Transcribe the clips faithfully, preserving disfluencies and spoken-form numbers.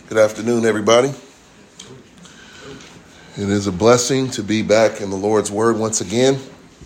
Good afternoon, everybody. It is a blessing to be back in the Lord's Word once again.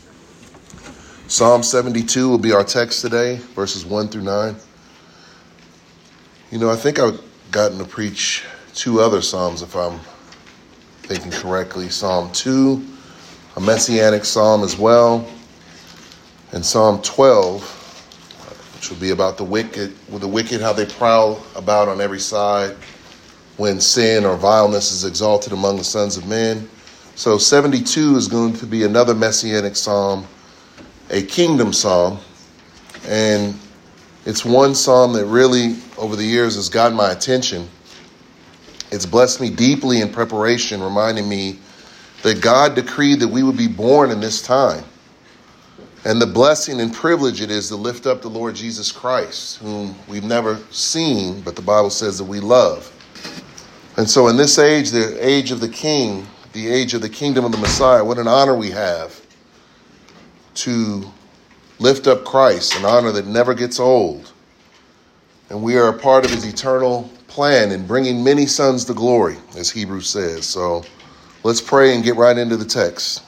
Psalm seventy-two will be our text today, verses one through nine. You know, I think I've gotten to preach two other Psalms, if I'm thinking correctly. Psalm two, a messianic psalm as well, and Psalm twelve, which will be about the wicked, with the wicked, how they prowl about on every side when sin or vileness is exalted among the sons of men. So seventy-two is going to be another messianic psalm, a kingdom psalm. And it's one psalm that really, over the years, has gotten my attention. It's blessed me deeply in preparation, reminding me that God decreed that we would be born in this time. And the blessing and privilege it is to lift up the Lord Jesus Christ, whom we've never seen, but the Bible says that we love. And so in this age, the age of the King, the age of the kingdom of the Messiah, what an honor we have to lift up Christ, an honor that never gets old. And we are a part of his eternal plan in bringing many sons to glory, as Hebrews says. So let's pray and get right into the text.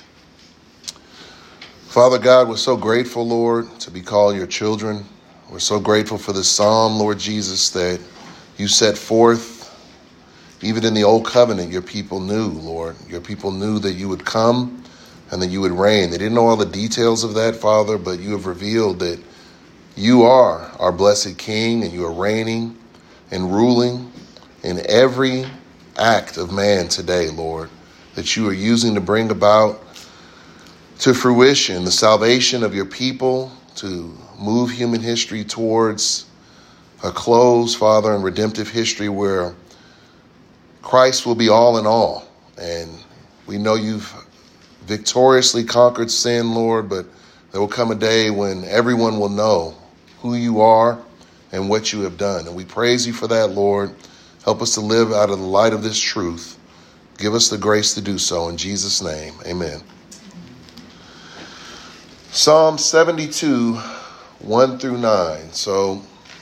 Father God, we're so grateful, Lord, to be called your children. We're so grateful for this psalm, Lord Jesus, that you set forth. Even in the old covenant, your people knew, Lord. Your people knew that you would come and that you would reign. They didn't know all the details of that, Father, but you have revealed that you are our blessed King and you are reigning and ruling in every act of man today, Lord, that you are using to bring about to fruition the salvation of your people, to move human history towards a close, Father, and redemptive history where Christ will be all in all. And we know you've victoriously conquered sin, Lord, but there will come a day when everyone will know who you are and what you have done. And we praise you for that, Lord. Help us to live out of the light of this truth. Give us the grace to do so. In Jesus' name, amen. Psalm seventy-two, one through nine. So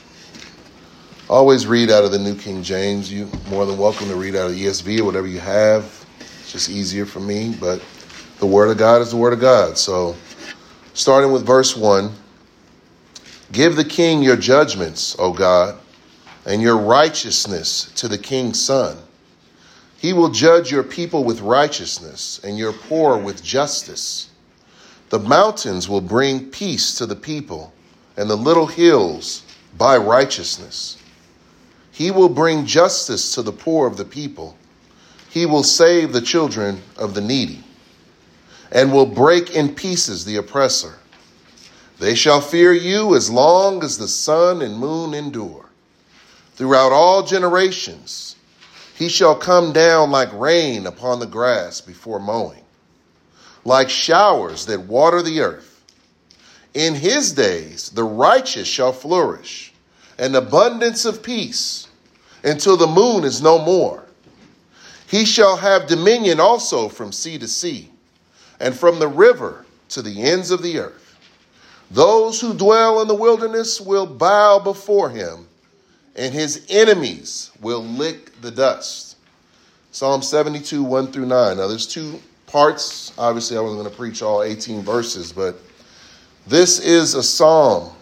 always read out of the New King James. You're more than welcome to read out of the E S V or whatever you have. It's just easier for me, but the word of God is the word of God. So starting with verse one, give the king your judgments, O God, and your righteousness to the king's son. He will judge your people with righteousness and your poor with justice. The mountains will bring peace to the people, and the little hills by righteousness. He will bring justice to the poor of the people. He will save the children of the needy, and will break in pieces the oppressor. They shall fear you as long as the sun and moon endure. Throughout all generations, he shall come down like rain upon the grass before mowing, like showers that water the earth. In his days, the righteous shall flourish, an abundance of peace, until the moon is no more. He shall have dominion also from sea to sea, and from the river to the ends of the earth. Those who dwell in the wilderness will bow before him, and his enemies will lick the dust. Psalm seventy-two, one through nine. Now there's two parts. Obviously, I wasn't going to preach all eighteen verses, but this is a psalm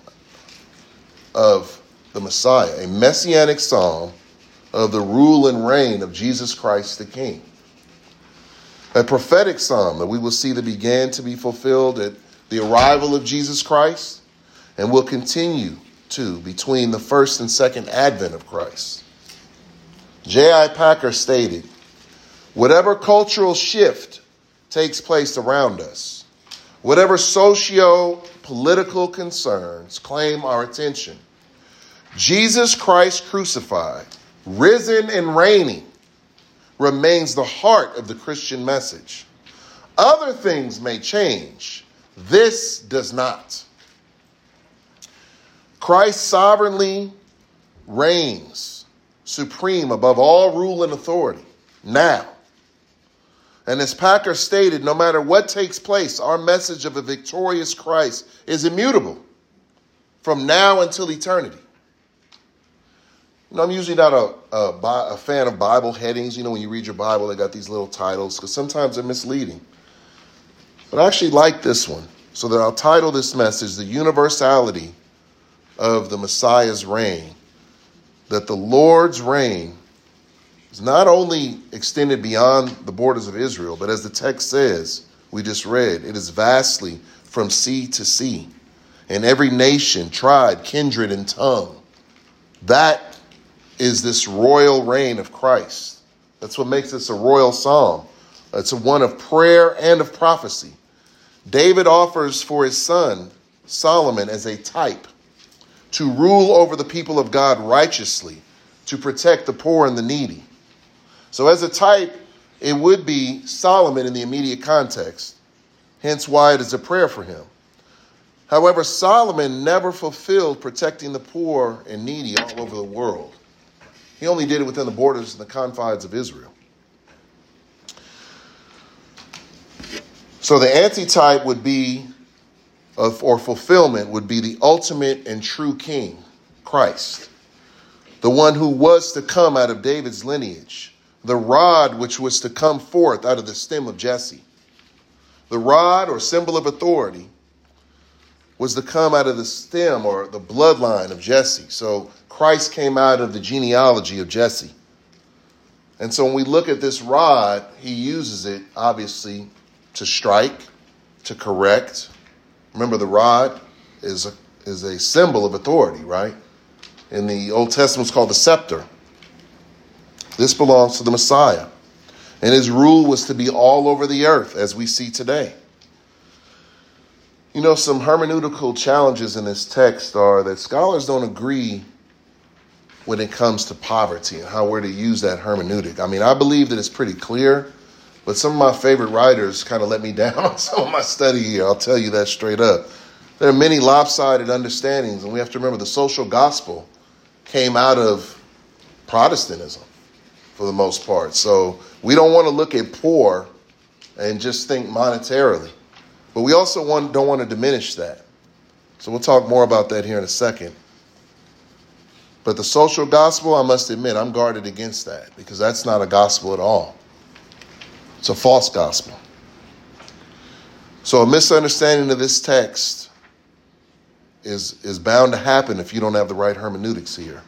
of the Messiah, a messianic psalm of the rule and reign of Jesus Christ the King. A prophetic psalm that we will see that began to be fulfilled at the arrival of Jesus Christ and will continue to between the first and second advent of Christ. J I Packer stated, whatever cultural shift takes place around us, whatever socio-political concerns claim our attention, Jesus Christ crucified, risen and reigning, remains the heart of the Christian message. Other things may change. This does not. Christ sovereignly reigns supreme above all rule and authority now. And as Packer stated, no matter what takes place, our message of a victorious Christ is immutable from now until eternity. You know, I'm usually not a, a, a fan of Bible headings. You know, when you read your Bible, they got these little titles because sometimes they're misleading. But I actually like this one. So that I'll title this message, The Universality of the Messiah's Reign. That the Lord's reign is not only extended beyond the borders of Israel, but as the text says, we just read, it is vastly from sea to sea, in every nation, tribe, kindred, and tongue. That is this royal reign of Christ. That's what makes this a royal psalm. It's a one of prayer and of prophecy. David offers for his son, Solomon, as a type to rule over the people of God righteously, to protect the poor and the needy. So as a type, it would be Solomon in the immediate context, hence why it is a prayer for him. However, Solomon never fulfilled protecting the poor and needy all over the world. He only did it within the borders and the confines of Israel. So the antitype would be, of, or fulfillment would be the ultimate and true king, Christ. The one who was to come out of David's lineage. The rod which was to come forth out of the stem of Jesse. The rod, or symbol of authority, was to come out of the stem or the bloodline of Jesse. So Christ came out of the genealogy of Jesse. And so when we look at this rod, he uses it, obviously, to strike, to correct. Remember, the rod is a, is a symbol of authority, right? In the Old Testament, it's called the scepter. This belongs to the Messiah. And his rule was to be all over the earth, as we see today. You know, some hermeneutical challenges in this text are that scholars don't agree when it comes to poverty and how we're to use that hermeneutic. I mean, I believe that it's pretty clear, but some of my favorite writers kind of let me down on some of my study here. I'll tell you that straight up. There are many lopsided understandings, and we have to remember the social gospel came out of Protestantism for the most part. So we don't want to look at poor and just think monetarily. But we also want, don't want to diminish that. So we'll talk more about that here in a second. But the social gospel, I must admit, I'm guarded against that because that's not a gospel at all. It's a false gospel. So a misunderstanding of this text is, is bound to happen if you don't have the right hermeneutics here.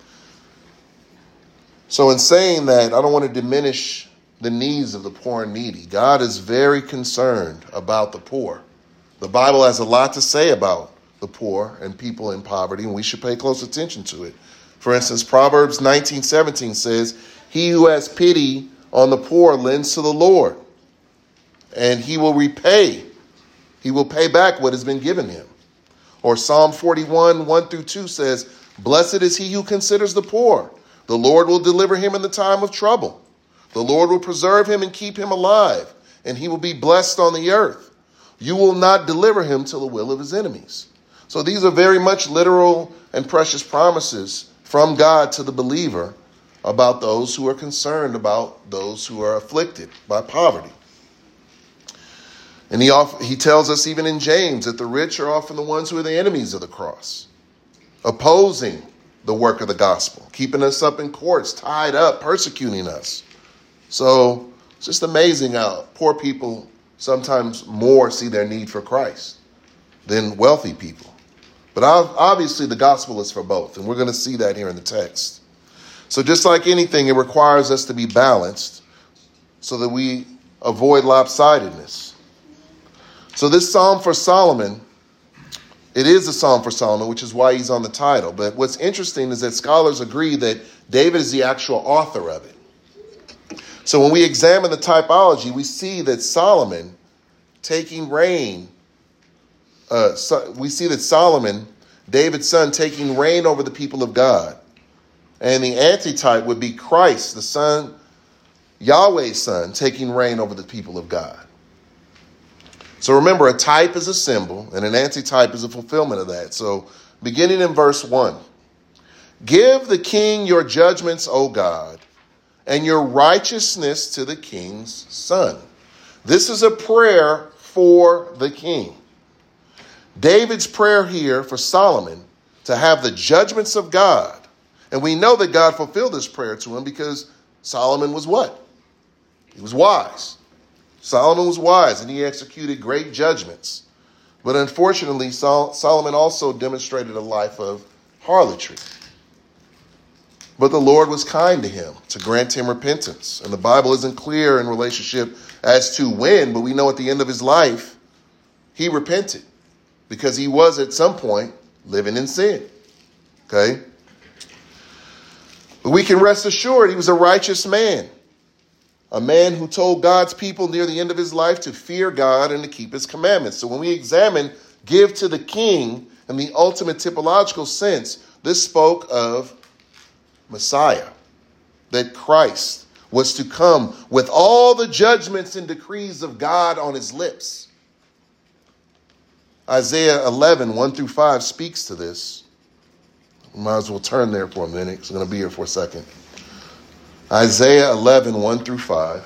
So in saying that, I don't want to diminish the needs of the poor and needy. God is very concerned about the poor. The Bible has a lot to say about the poor and people in poverty, and we should pay close attention to it. For instance, Proverbs nineteen seventeen says, he who has pity on the poor lends to the Lord, and he will repay. He will pay back what has been given him. Or Psalm forty-one, one through two says, blessed is he who considers the poor. The Lord will deliver him in the time of trouble. The Lord will preserve him and keep him alive, and he will be blessed on the earth. You will not deliver him to the will of his enemies. So these are very much literal and precious promises from God to the believer about those who are concerned about those who are afflicted by poverty. And he, off, he tells us even in James that the rich are often the ones who are the enemies of the cross, opposing the work of the gospel, keeping us up in courts, tied up, persecuting us. So it's just amazing how poor people sometimes more see their need for Christ than wealthy people. But obviously the gospel is for both, and we're going to see that here in the text. So just like anything, it requires us to be balanced so that we avoid lopsidedness. So this psalm for Solomon, it is a psalm for Solomon, which is why he's on the title. But what's interesting is that scholars agree that David is the actual author of it. So when we examine the typology, we see that Solomon taking reign, uh, so we see that Solomon, David's son, taking reign over the people of God. And the antitype would be Christ, the son, Yahweh's son, taking reign over the people of God. So remember, a type is a symbol, and an antitype is a fulfillment of that. So beginning in verse one, give the king your judgments, O God, and your righteousness to the king's son. This is a prayer for the king. David's prayer here for Solomon to have the judgments of God And we know that God fulfilled this prayer to him because Solomon was what? He was wise. Solomon was wise, and he executed great judgments. But unfortunately, Sol- Solomon also demonstrated a life of harlotry. But the Lord was kind to him to grant him repentance. And the Bible isn't clear in relationship as to when, but we know at the end of his life, he repented because he was at some point living in sin. Okay? But we can rest assured he was a righteous man. A man who told God's people near the end of his life to fear God and to keep his commandments. So when we examine give to the king in the ultimate typological sense, this spoke of Messiah, that Christ was to come with all the judgments and decrees of God on his lips. Isaiah eleven, one through five speaks to this. We might as well turn there for a minute. It's going to be here for a second. Isaiah eleven, one through five.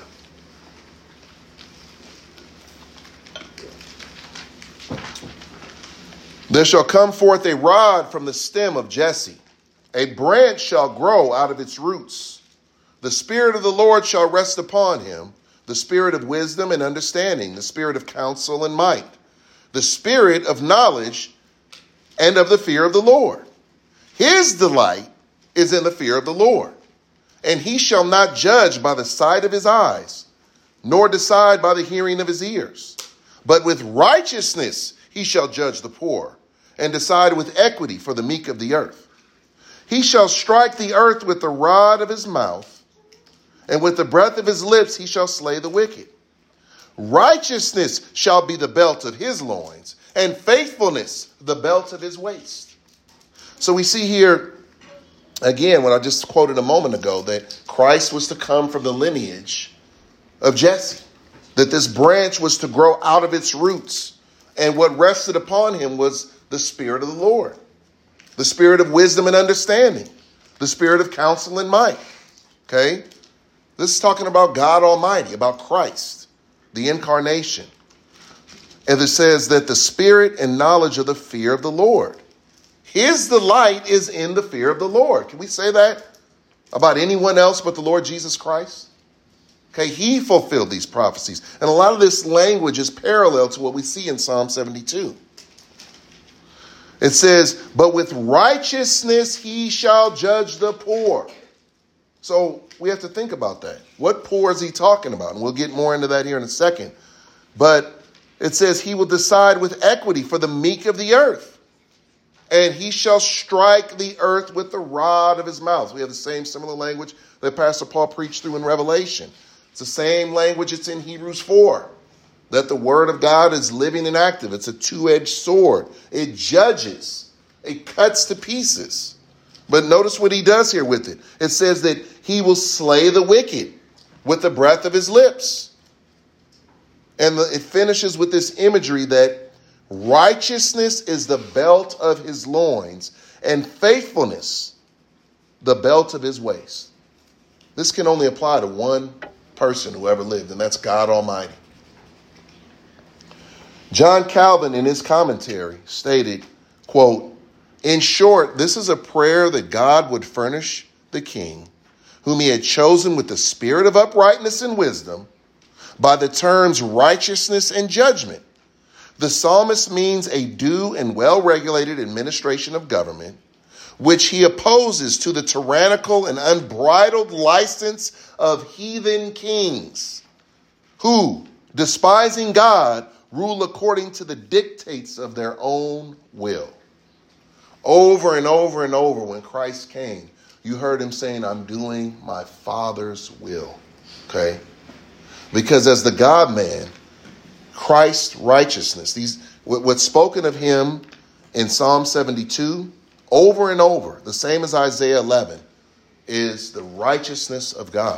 There shall come forth a rod from the stem of Jesse. A branch shall grow out of its roots. The Spirit of the Lord shall rest upon him, the Spirit of wisdom and understanding, the Spirit of counsel and might, the Spirit of knowledge and of the fear of the Lord. His delight is in the fear of the Lord. And he shall not judge by the sight of his eyes, nor decide by the hearing of his ears. But with righteousness he shall judge the poor, and decide with equity for the meek of the earth. He shall strike the earth with the rod of his mouth, and with the breath of his lips he shall slay the wicked. Righteousness shall be the belt of his loins, and faithfulness the belt of his waist. So we see here, again, what I just quoted a moment ago, that Christ was to come from the lineage of Jesse, that this branch was to grow out of its roots. And what rested upon him was the Spirit of the Lord, the Spirit of wisdom and understanding, the Spirit of counsel and might. Okay? This is talking about God Almighty, about Christ, the incarnation. And it says that the spirit and knowledge of the fear of the Lord. His delight is in the fear of the Lord. Can we say that about anyone else but the Lord Jesus Christ? Okay, he fulfilled these prophecies. And a lot of this language is parallel to what we see in Psalm seventy-two. It says, but with righteousness he shall judge the poor. So we have to think about that. What poor is he talking about? And we'll get more into that here in a second. But it says he will decide with equity for the meek of the earth. And he shall strike the earth with the rod of his mouth. We have the same similar language that Pastor Paul preached through in Revelation. It's the same language it's in Hebrews four. That the word of God is living and active. It's a two-edged sword. It judges. It cuts to pieces. But notice what he does here with it. It says that he will slay the wicked with the breath of his lips. And the, it finishes with this imagery that righteousness is the belt of his loins, and faithfulness the belt of his waist. This can only apply to one person who ever lived, and that's God Almighty. John Calvin, in his commentary, stated, quote, in short, this is a prayer that God would furnish the king, whom he had chosen with the spirit of uprightness and wisdom, by the terms righteousness and judgment. The psalmist means a due and well-regulated administration of government, which he opposes to the tyrannical and unbridled license of heathen kings, who, despising God, rule according to the dictates of their own will. Over and over and over, when Christ came, you heard him saying, I'm doing my Father's will. Okay? Because as the God-man, Christ's righteousness, these what's spoken of him in Psalm seventy-two, over and over, the same as Isaiah eleven, is the righteousness of God.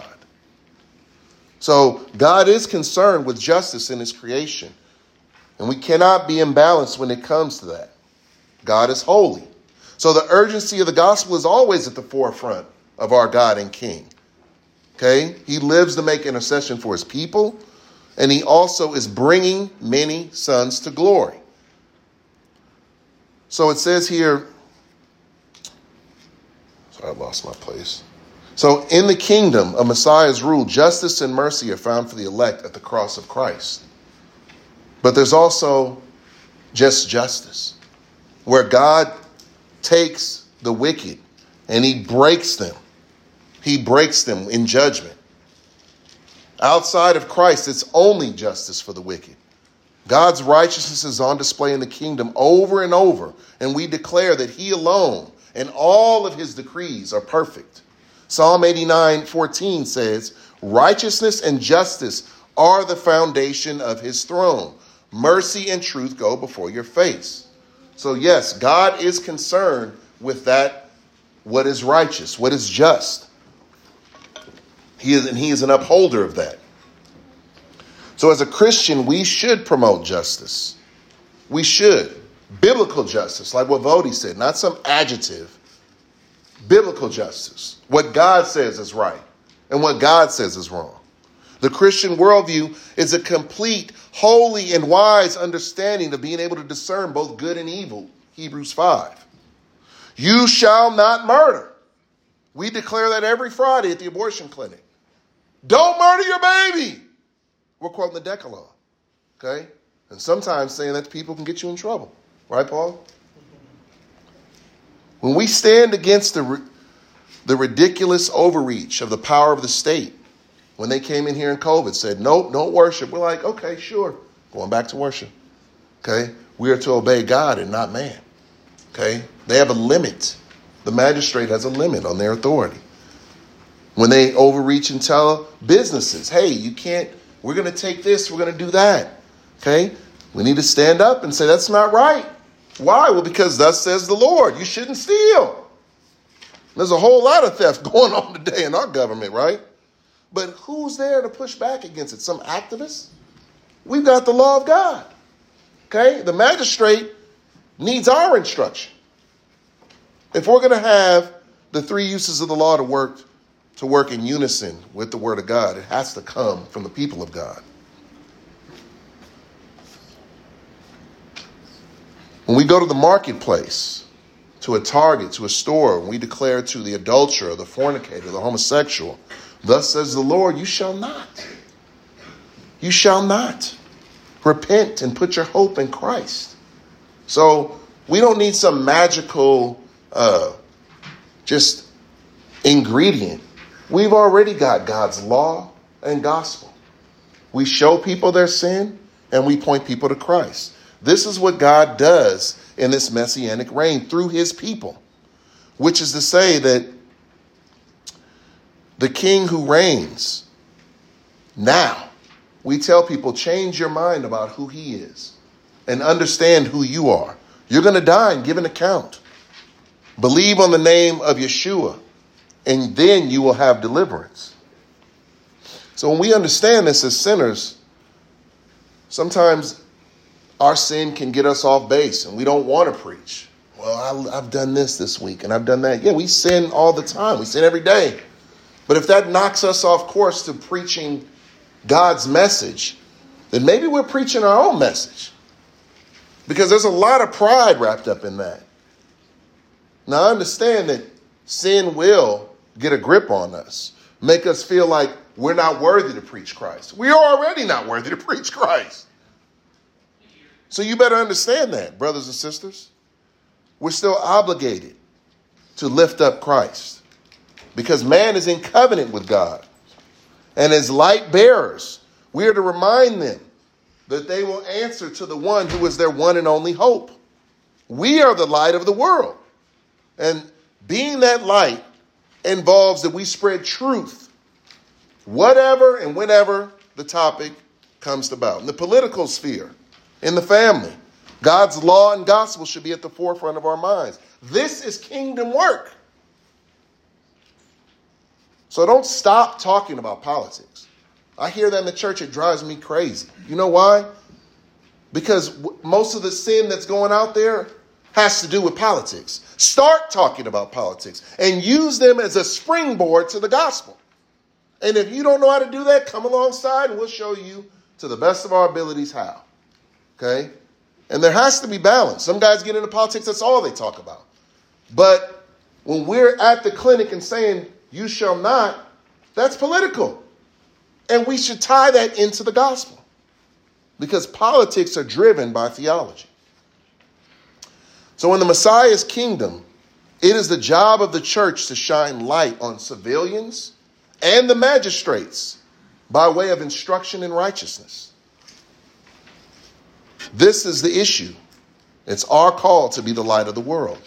So God is concerned with justice in his creation. And we cannot be imbalanced when it comes to that. God is holy. So the urgency of the gospel is always at the forefront of our God and King. Okay? He lives to make intercession for his people. And he also is bringing many sons to glory. So it says here, sorry I lost my place. So in the kingdom of Messiah's rule, justice and mercy are found for the elect at the cross of Christ. But there's also just justice, where God takes the wicked and he breaks them. He breaks them in judgment. Outside of Christ, it's only justice for the wicked. God's righteousness is on display in the kingdom over and over, and we declare that he alone and all of his decrees are perfect. Psalm eighty-nine fourteen says, righteousness and justice are the foundation of his throne. Mercy and truth go before your face. So yes, God is concerned with that, what is righteous, what is just. He is, and he is an upholder of that. So as a Christian, we should promote justice. We should. Biblical justice, like what Vodi said, not some adjective. Biblical justice. What God says is right and what God says is wrong. The Christian worldview is a complete, holy, and wise understanding of being able to discern both good and evil. Hebrews five. You shall not murder. We declare that every Friday at the abortion clinic. Don't murder your baby. We're quoting the Decalogue. Okay? And sometimes saying that to people can get you in trouble. Right, Paul? When we stand against the, the ridiculous overreach of the power of the state, when they came in here in COVID, said, nope, don't worship. We're like, okay, sure. Going back to worship. Okay? We are to obey God and not man. Okay? They have a limit. The magistrate has a limit on their authority. When they overreach and tell businesses, hey, you can't, we're going to take this, we're going to do that. Okay? We need to stand up and say, that's not right. Why? Well, because thus says the Lord, you shouldn't steal. There's a whole lot of theft going on today in our government, right? But who's there to push back against it? Some activists? We've got the law of God. Okay? The magistrate needs our instruction. If we're going to have the three uses of the law to work, to work in unison with the word of God, it has to come from the people of God. When we go to the marketplace, to a Target, to a store, and we declare to the adulterer, the fornicator, the homosexual, thus says the Lord, you shall not. You shall not. Repent and put your hope in Christ. So we don't need some magical uh, just ingredient. We've already got God's law and gospel. We show people their sin and we point people to Christ. This is what God does in this messianic reign through his people, which is to say that the king who reigns now, we tell people, change your mind about who he is and understand who you are. You're going to die and give an account. Believe on the name of Yeshua, and then you will have deliverance. So when we understand this as sinners, sometimes our sin can get us off base and we don't want to preach. Well, I, I've done this this week and I've done that. Yeah, we sin all the time. We sin every day. But if that knocks us off course to preaching God's message, then maybe we're preaching our own message. Because there's a lot of pride wrapped up in that. Now, I understand that sin will get a grip on us, make us feel like we're not worthy to preach Christ. We are already not worthy to preach Christ. So you better understand that, brothers and sisters. We're still obligated to lift up Christ because man is in covenant with God. And as light bearers, we are to remind them that they will answer to the one who is their one and only hope. We are the light of the world. And being that light involves that we spread truth, whatever and whenever the topic comes about. In the political sphere, in the family, God's law and gospel should be at the forefront of our minds. This is kingdom work. So don't stop talking about politics. I hear that in the church. It drives me crazy. You know why? Because w- most of the sin that's going out there has to do with politics. Start talking about politics and use them as a springboard to the gospel. And if you don't know how to do that, come alongside and we'll show you to the best of our abilities how. Okay? And there has to be balance. Some guys get into politics, that's all they talk about. But when we're at the clinic and saying, you shall not, that's political. And we should tie that into the gospel because politics are driven by theology. So in the Messiah's kingdom, it is the job of the church to shine light on civilians and the magistrates by way of instruction in righteousness. This is the issue. It's our call to be the light of the world.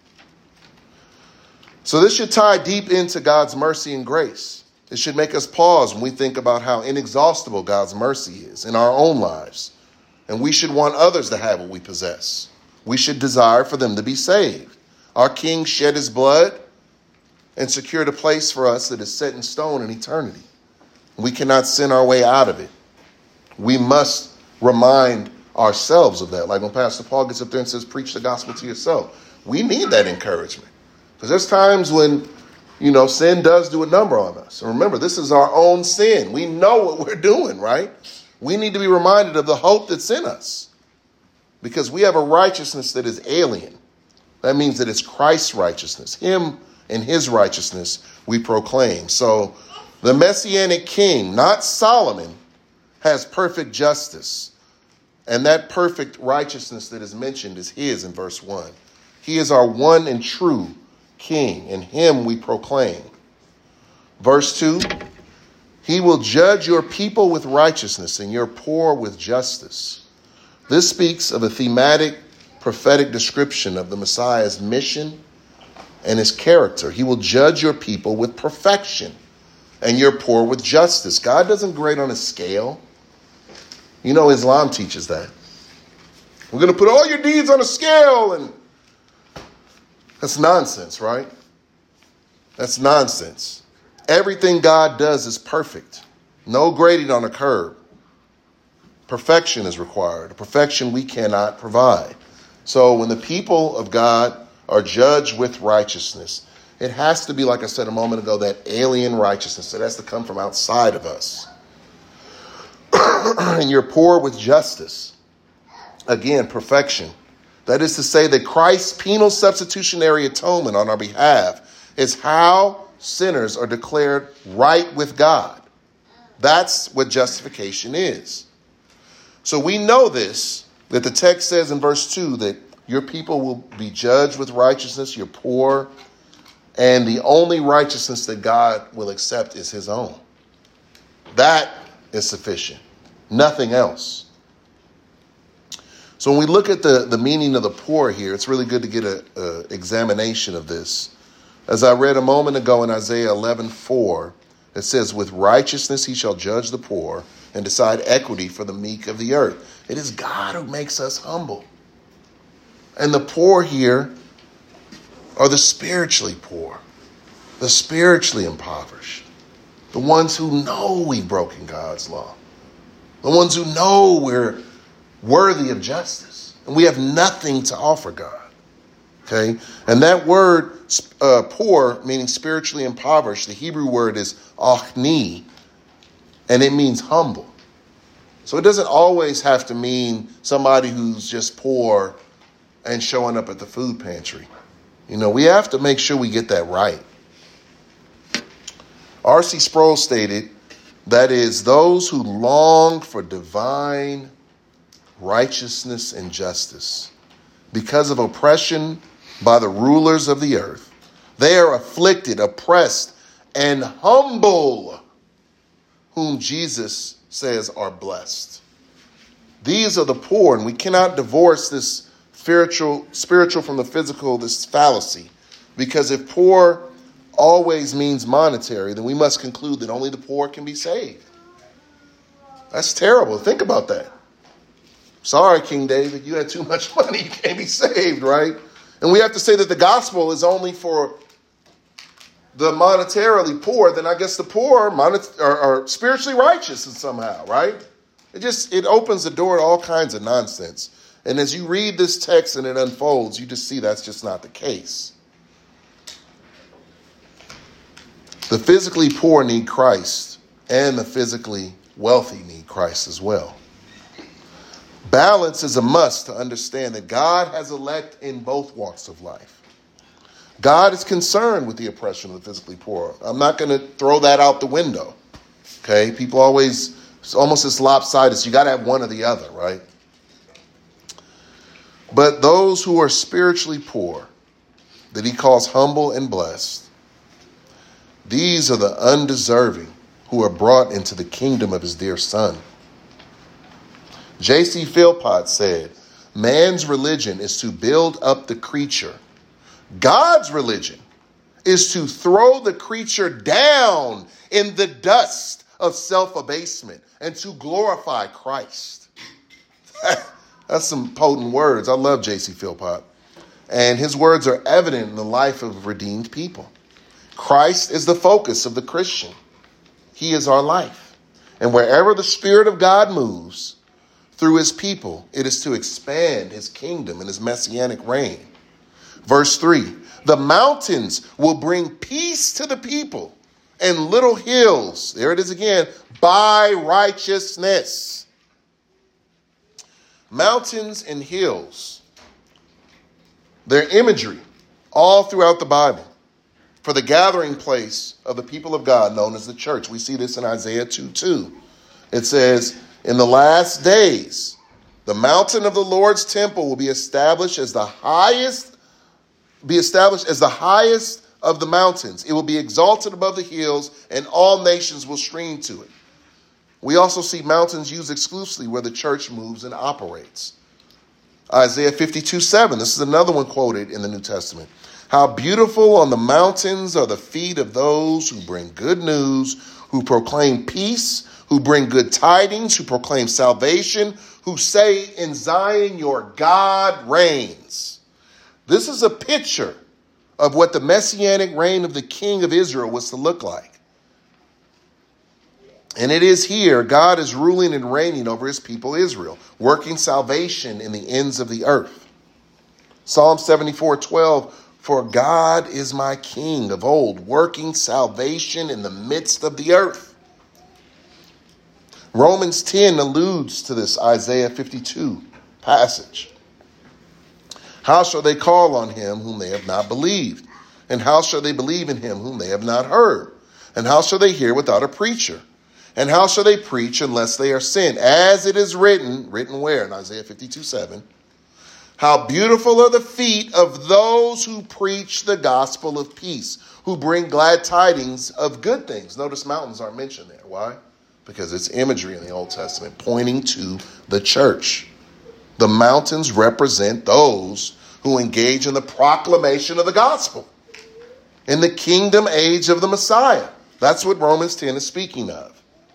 So this should tie deep into God's mercy and grace. It should make us pause when we think about how inexhaustible God's mercy is in our own lives. And we should want others to have what we possess. We should desire for them to be saved. Our King shed his blood and secured a place for us that is set in stone in eternity. We cannot sin our way out of it. We must remind ourselves of that. Like when Pastor Paul gets up there and says, preach the gospel to yourself. We need that encouragement. Because there's times when, you know, sin does do a number on us. And remember, this is our own sin. We know what we're doing, right? We need to be reminded of the hope that's in us. Because we have a righteousness that is alien. That means that it's Christ's righteousness. Him and his righteousness we proclaim. So the Messianic king, not Solomon, has perfect justice. And that perfect righteousness that is mentioned is his in verse one. He is our one and true king, and him we proclaim. Verse two, he will judge your people with righteousness and your poor with justice. This speaks of a thematic, prophetic description of the Messiah's mission and his character. He will judge your people with perfection and your poor with justice. God doesn't grade on a scale. You know, Islam teaches that. We're going to put all your deeds on a scale, and that's nonsense, right? That's nonsense. Everything God does is perfect. No grading on a curve. Perfection is required, a perfection we cannot provide. So when the people of God are judged with righteousness, it has to be, like I said a moment ago, that alien righteousness that has to come from outside of us. And you're poor with justice. Again, perfection. That is to say that Christ's penal substitutionary atonement on our behalf is how sinners are declared right with God. That's what justification is. So we know this, that the text says in verse two that your people will be judged with righteousness, you're poor, and the only righteousness that God will accept is his own. That is sufficient. Nothing else. So when we look at the, the meaning of the poor here, it's really good to get an examination of this. As I read a moment ago in Isaiah eleven four, it says, with righteousness he shall judge the poor and decide equity for the meek of the earth. It is God who makes us humble. And the poor here are the spiritually poor, the spiritually impoverished, the ones who know we've broken God's law, the ones who know we're worthy of justice and we have nothing to offer God. Okay, and that word uh, poor, meaning spiritually impoverished, the Hebrew word is achni, and it means humble. So it doesn't always have to mean somebody who's just poor and showing up at the food pantry. You know, we have to make sure we get that right. R C Sproul stated, that is, those who long for divine righteousness and justice because of oppression by the rulers of the earth. They are afflicted, oppressed, and humble, whom Jesus says are blessed. These are the poor, and we cannot divorce this spiritual, spiritual from the physical, this fallacy. Because if poor always means monetary, then we must conclude that only the poor can be saved. That's terrible. Think about that. Sorry, King David, you had too much money. You can't be saved, right? And we have to say that the gospel is only for the monetarily poor. Then I guess the poor monet- are, are spiritually righteous somehow, right? It just, it opens the door to all kinds of nonsense. And as you read this text and it unfolds, you just see that's just not the case. The physically poor need Christ, and the physically wealthy need Christ as well. Balance is a must to understand that God has elect in both walks of life. God is concerned with the oppression of the physically poor. I'm not going to throw that out the window. Okay, people always, it's almost this lopsided. So you got to have one or the other, right? But those who are spiritually poor, that he calls humble and blessed, these are the undeserving who are brought into the kingdom of his dear son. J C Philpott said, man's religion is to build up the creature. God's religion is to throw the creature down in the dust of self-abasement and to glorify Christ. That's some potent words. I love J C Philpott. And his words are evident in the life of redeemed people. Christ is the focus of the Christian. He is our life. And wherever the Spirit of God moves through his people, it is to expand his kingdom and his messianic reign. Verse three, the mountains will bring peace to the people, and little hills, there it is again, by righteousness. Mountains and hills, their imagery all throughout the Bible for the gathering place of the people of God known as the church. We see this in Isaiah two two. It says, in the last days, the mountain of the Lord's temple will be established as the highest, be established as the highest of the mountains. It will be exalted above the hills, and all nations will stream to it. We also see mountains used exclusively where the church moves and operates. Isaiah fifty-two seven, this is another one quoted in the New Testament. How beautiful on the mountains are the feet of those who bring good news, who proclaim peace, who bring good tidings, who proclaim salvation, who say in Zion, your God reigns. This is a picture of what the messianic reign of the King of Israel was to look like. And it is here God is ruling and reigning over his people Israel, working salvation in the ends of the earth. Psalm seventy-four twelve, for God is my King of old, working salvation in the midst of the earth. Romans ten alludes to this Isaiah fifty-two passage. How shall they call on him whom they have not believed? And how shall they believe in him whom they have not heard? And how shall they hear without a preacher? And how shall they preach unless they are sent? As it is written, written where? In Isaiah fifty-two seven. How beautiful are the feet of those who preach the gospel of peace, who bring glad tidings of good things. Notice mountains aren't mentioned there. Why? Because it's imagery in the Old Testament pointing to the church. The mountains represent those who engage in the proclamation of the gospel in the kingdom age of the Messiah. That's what Romans ten is speaking of.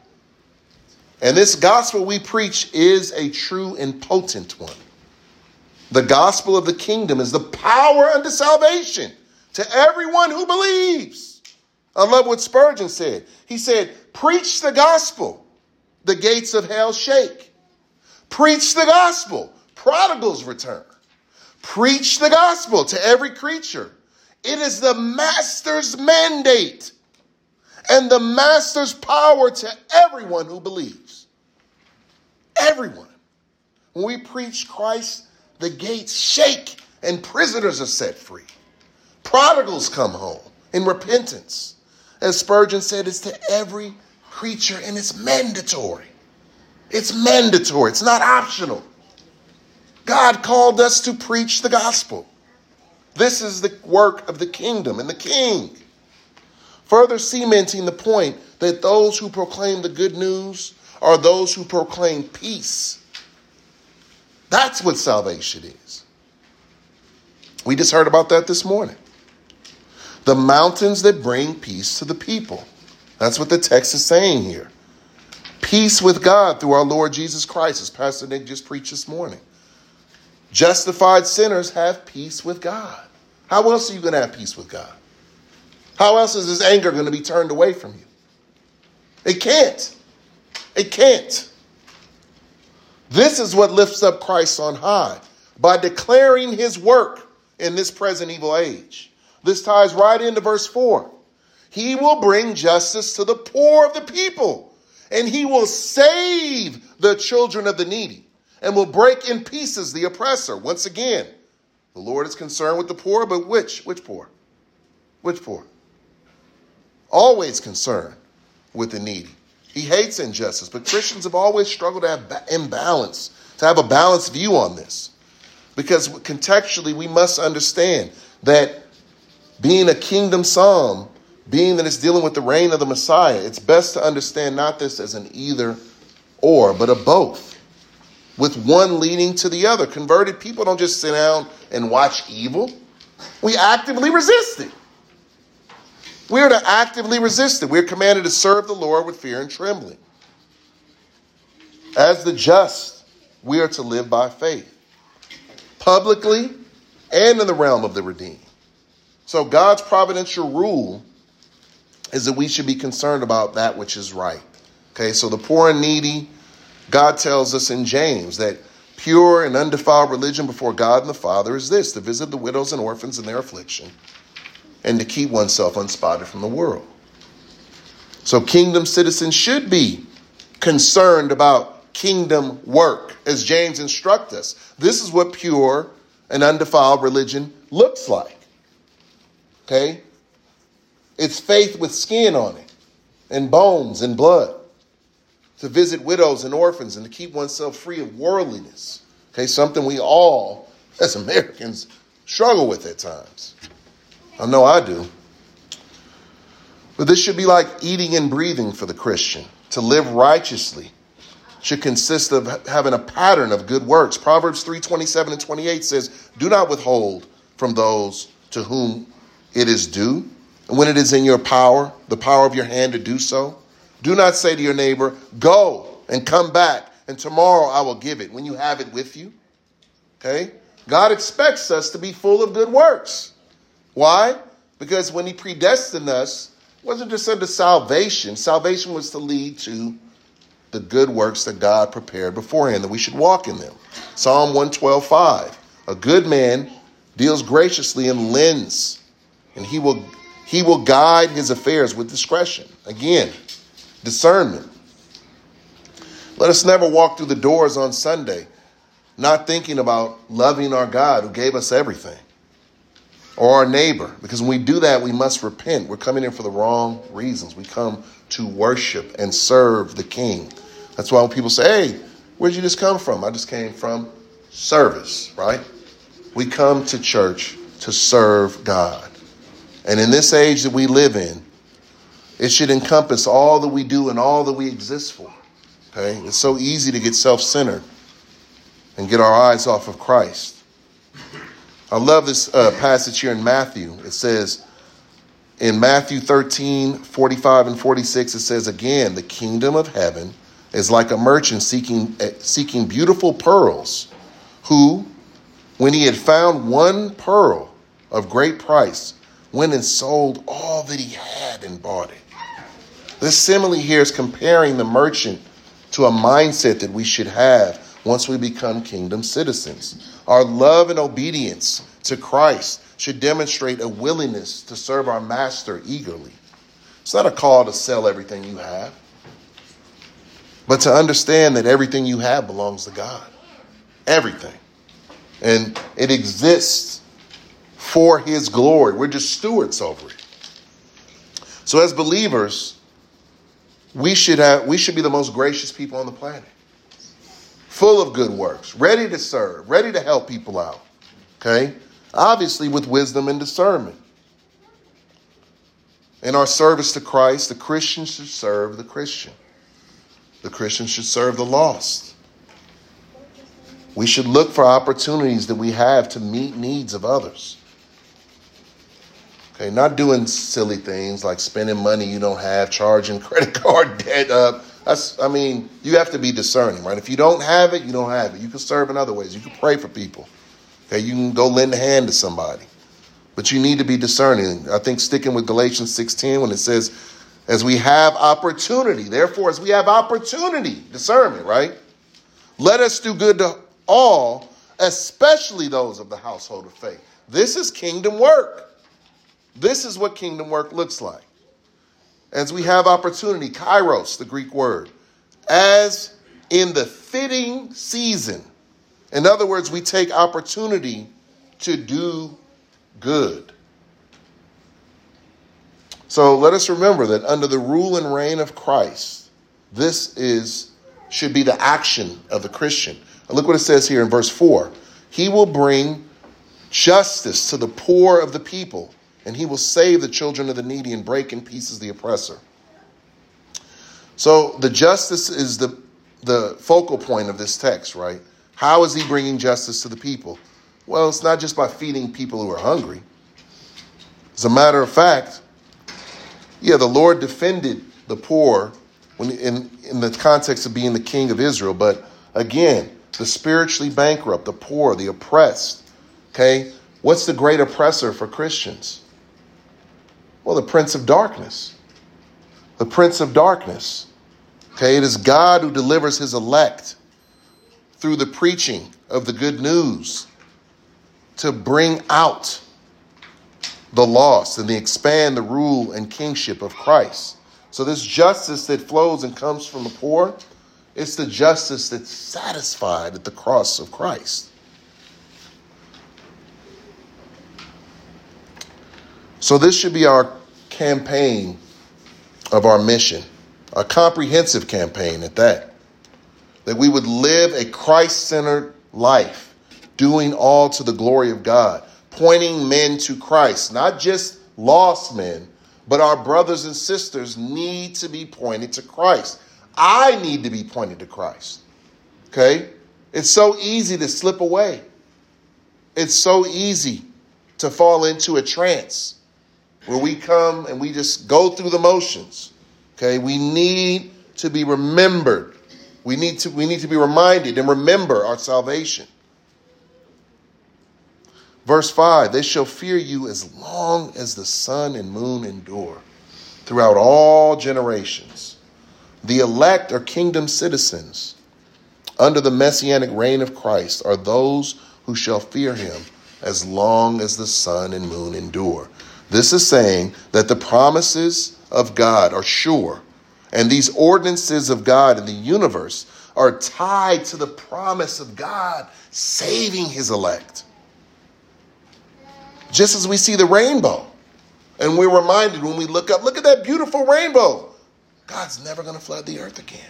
And this gospel we preach is a true and potent one. The gospel of the kingdom is the power unto salvation to everyone who believes. I love what Spurgeon said. He said, preach the gospel, the gates of hell shake. Preach the gospel, prodigals return. Preach the gospel to every creature. It is the master's mandate and the master's power to everyone who believes. Everyone. When we preach Christ, the gates shake and prisoners are set free. Prodigals come home in repentance. As Spurgeon said, it's to every creature and it's mandatory. It's mandatory. It's not optional. God called us to preach the gospel. This is the work of the kingdom and the king. Further cementing the point that those who proclaim the good news are those who proclaim peace. That's what salvation is. We just heard about that this morning. The mountains that bring peace to the people. That's what the text is saying here. Peace with God through our Lord Jesus Christ, as Pastor Nick just preached this morning. Justified sinners have peace with God. How else are you going to have peace with God? How else is his anger going to be turned away from you? It can't. It can't. This is what lifts up Christ on high, by declaring his work in this present evil age. This ties right into verse four. He will bring justice to the poor of the people, and he will save the children of the needy, and will break in pieces the oppressor. Once again, the Lord is concerned with the poor, but which? Which poor? Which poor? Always concerned with the needy. He hates injustice, but Christians have always struggled to have imbalance, to have a balanced view on this. Because contextually, we must understand that being a kingdom psalm, being that it's dealing with the reign of the Messiah, it's best to understand not this as an either or, but a both, with one leading to the other. Converted people don't just sit down and watch evil. We actively resist it. We are to actively resist it. We're commanded to serve the Lord with fear and trembling. As the just, we are to live by faith, publicly and in the realm of the redeemed. So God's providential rule is that we should be concerned about that which is right. Okay, so the poor and needy, God tells us in James that pure and undefiled religion before God and the Father is this: to visit the widows and orphans in their affliction and to keep oneself unspotted from the world. So kingdom citizens should be concerned about kingdom work, as James instructs us. This is what pure and undefiled religion looks like. Okay? It's faith with skin on it and bones and blood. To visit widows and orphans and to keep oneself free of worldliness. Okay, something we all, as Americans, struggle with at times. I know I do. But this should be like eating and breathing for the Christian. To live righteously should consist of having a pattern of good works. Proverbs three twenty-seven and twenty-eight says, do not withhold from those to whom it is due. And when it is in your power, the power of your hand to do so, do not say to your neighbor, go and come back, and tomorrow I will give it, when you have it with you. Okay? God expects us to be full of good works. Why? Because when he predestined us, it wasn't just unto salvation. Salvation was to lead to the good works that God prepared beforehand, that we should walk in them. Psalm one twelve, five. A good man deals graciously and lends, and he will, he will guide his affairs with discretion. Again, discernment. Let us never walk through the doors on Sunday not thinking about loving our God who gave us everything, or our neighbor, because when we do that, we must repent. We're coming in for the wrong reasons. We come to worship and serve the King. That's why when people say, hey, where'd you just come from? I just came from service, right? We come to church to serve God. And in this age that we live in, it should encompass all that we do and all that we exist for. Okay? It's so easy to get self-centered and get our eyes off of Christ. I love this uh, passage here in Matthew. It says in Matthew thirteen, forty-five and forty-six, it says, again, the kingdom of heaven is like a merchant seeking, uh, seeking beautiful pearls, who, when he had found one pearl of great price, went and sold all that he had and bought it. This simile here is comparing the merchant to a mindset that we should have once we become kingdom citizens. Our love and obedience to Christ should demonstrate a willingness to serve our master eagerly. It's not a call to sell everything you have, but to understand that everything you have belongs to God. Everything. And it exists for his glory. We're just stewards over it. So as believers, we should have we should be the most gracious people on the planet. Full of good works, ready to serve, ready to help people out. Okay? Obviously with wisdom and discernment. In our service to Christ, the Christian should serve the Christian. The Christian should serve the lost. We should look for opportunities that we have to meet needs of others. Okay, not doing silly things like spending money you don't have, charging credit card debt up. That's, I mean, you have to be discerning, right? If you don't have it, you don't have it. You can serve in other ways. You can pray for people. Okay, you can go lend a hand to somebody. But you need to be discerning. I think sticking with Galatians six ten when it says, as we have opportunity, therefore, as we have opportunity, discernment, right? Let us do good to all, especially those of the household of faith. This is kingdom work. This is what kingdom work looks like. As we have opportunity, kairos, the Greek word, as in the fitting season. In other words, we take opportunity to do good. So let us remember that under the rule and reign of Christ, this is should be the action of the Christian. And look what it says here in verse four. He will bring justice to the poor of the people, and he will save the children of the needy and break in pieces the oppressor. So the justice is the, the focal point of this text, right? How is he bringing justice to the people? Well, it's not just by feeding people who are hungry. As a matter of fact, yeah, the Lord defended the poor when in, in the context of being the king of Israel. But again, the spiritually bankrupt, the poor, the oppressed. Okay, what's the great oppressor for Christians? Well, the prince of darkness. The prince of darkness. Okay, it is God who delivers his elect through the preaching of the good news to bring out the lost and to expand the rule and kingship of Christ. So this justice that flows and comes from the poor, it's the justice that's satisfied at the cross of Christ. So this should be our campaign of our mission, a comprehensive campaign at that, that we would live a Christ-centered life, doing all to the glory of God, pointing men to Christ, not just lost men, but our brothers and sisters need to be pointed to Christ. I need to be pointed to Christ. Okay? It's so easy to slip away. It's so easy to fall into a trance where we come and we just go through the motions. Okay? We need to be remembered. We need to, we need to be reminded and remember our salvation. Verse five, they shall fear you as long as the sun and moon endure, throughout all generations. The elect are kingdom citizens. Under the messianic reign of Christ are those who shall fear him as long as the sun and moon endure. This is saying that the promises of God are sure, and these ordinances of God in the universe are tied to the promise of God saving his elect. Just as we see the rainbow, and we're reminded when we look up, look at that beautiful rainbow. God's never going to flood the earth again.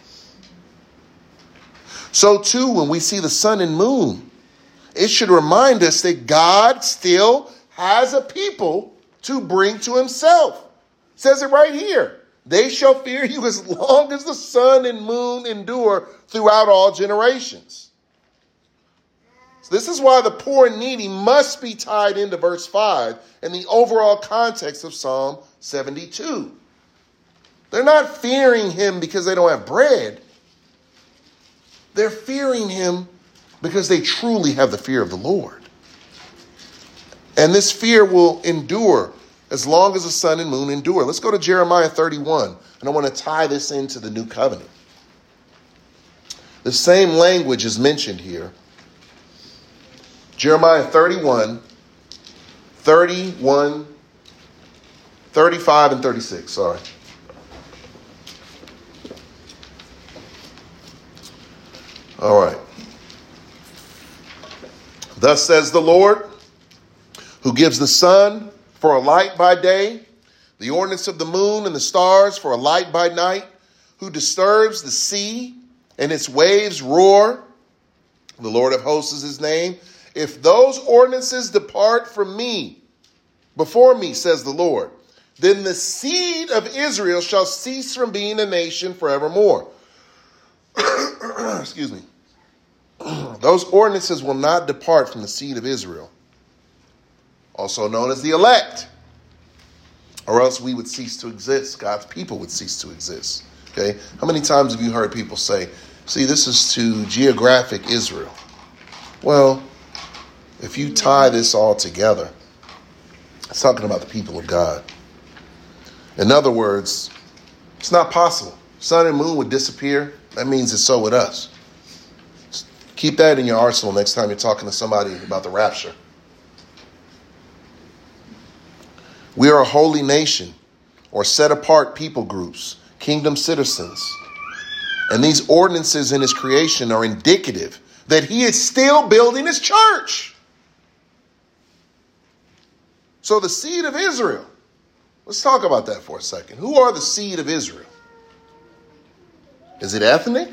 So too, when we see the sun and moon, it should remind us that God still has a people to bring to himself. It says it right here. They shall fear you as long as the sun and moon endure throughout all generations. So this is why the poor and needy must be tied into verse five and the overall context of Psalm seventy-two. They're not fearing him because they don't have bread. They're fearing him because they truly have the fear of the Lord. And this fear will endure as long as the sun and moon endure. Let's go to Jeremiah thirty-one, and I want to tie this into the new covenant. The same language is mentioned here. Jeremiah thirty-one, thirty-one, thirty-five, and thirty-six, sorry. All right. Thus says the Lord, who gives the sun for a light by day, the ordinance of the moon and the stars for a light by night, who disturbs the sea and its waves roar. The Lord of hosts is his name. If those ordinances depart from me, before me, says the Lord, then the seed of Israel shall cease from being a nation forevermore. Excuse me. Those ordinances will not depart from the seed of Israel, also known as the elect, or else we would cease to exist. God's people would cease to exist. Okay? How many times have you heard people say, see, this is to geographic Israel? Well, if you tie this all together, it's talking about the people of God. In other words, it's not possible. Sun and moon would disappear. That means it's so with us. Keep that in your arsenal next time you're talking to somebody about the rapture. We are a holy nation, or set apart people groups, kingdom citizens. And these ordinances in his creation are indicative that he is still building his church. So the seed of Israel Let's talk about that for a second. Who are the seed of Israel? Is it ethnic?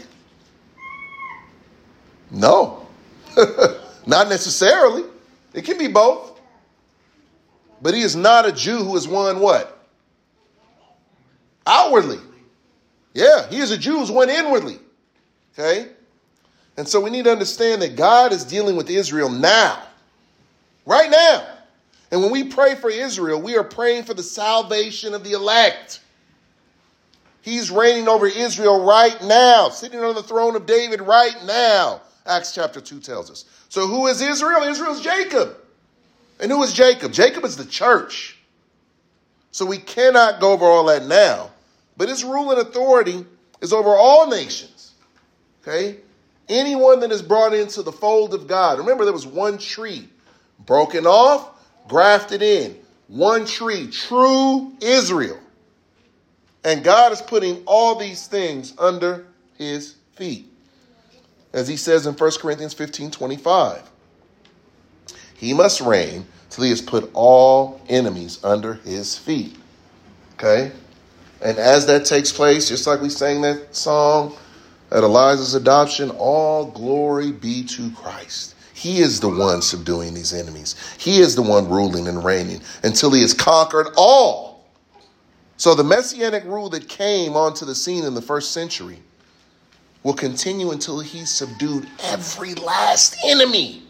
No, not necessarily. It can be both. But he is not a Jew who is one what? Outwardly. Yeah, he is a Jew who's one inwardly. Okay? And so we need to understand that God is dealing with Israel now. Right now. And when we pray for Israel, we are praying for the salvation of the elect. He's reigning over Israel right now, sitting on the throne of David right now, Acts chapter two tells us. So who is Israel? Israel is Jacob. And who is Jacob? Jacob is the church. So we cannot go over all that now. But his rule and authority is over all nations. Okay? Anyone that is brought into the fold of God. Remember, there was one tree broken off, grafted in. One tree, true Israel. And God is putting all these things under his feet. As he says in First Corinthians fifteen twenty-five. He must reign till he has put all enemies under his feet. Okay? And as that takes place, just like we sang that song at Elijah's adoption, all glory be to Christ. He is the one subduing these enemies. He is the one ruling and reigning until he has conquered all. So the messianic rule that came onto the scene in the first century will continue until he subdued every last enemy.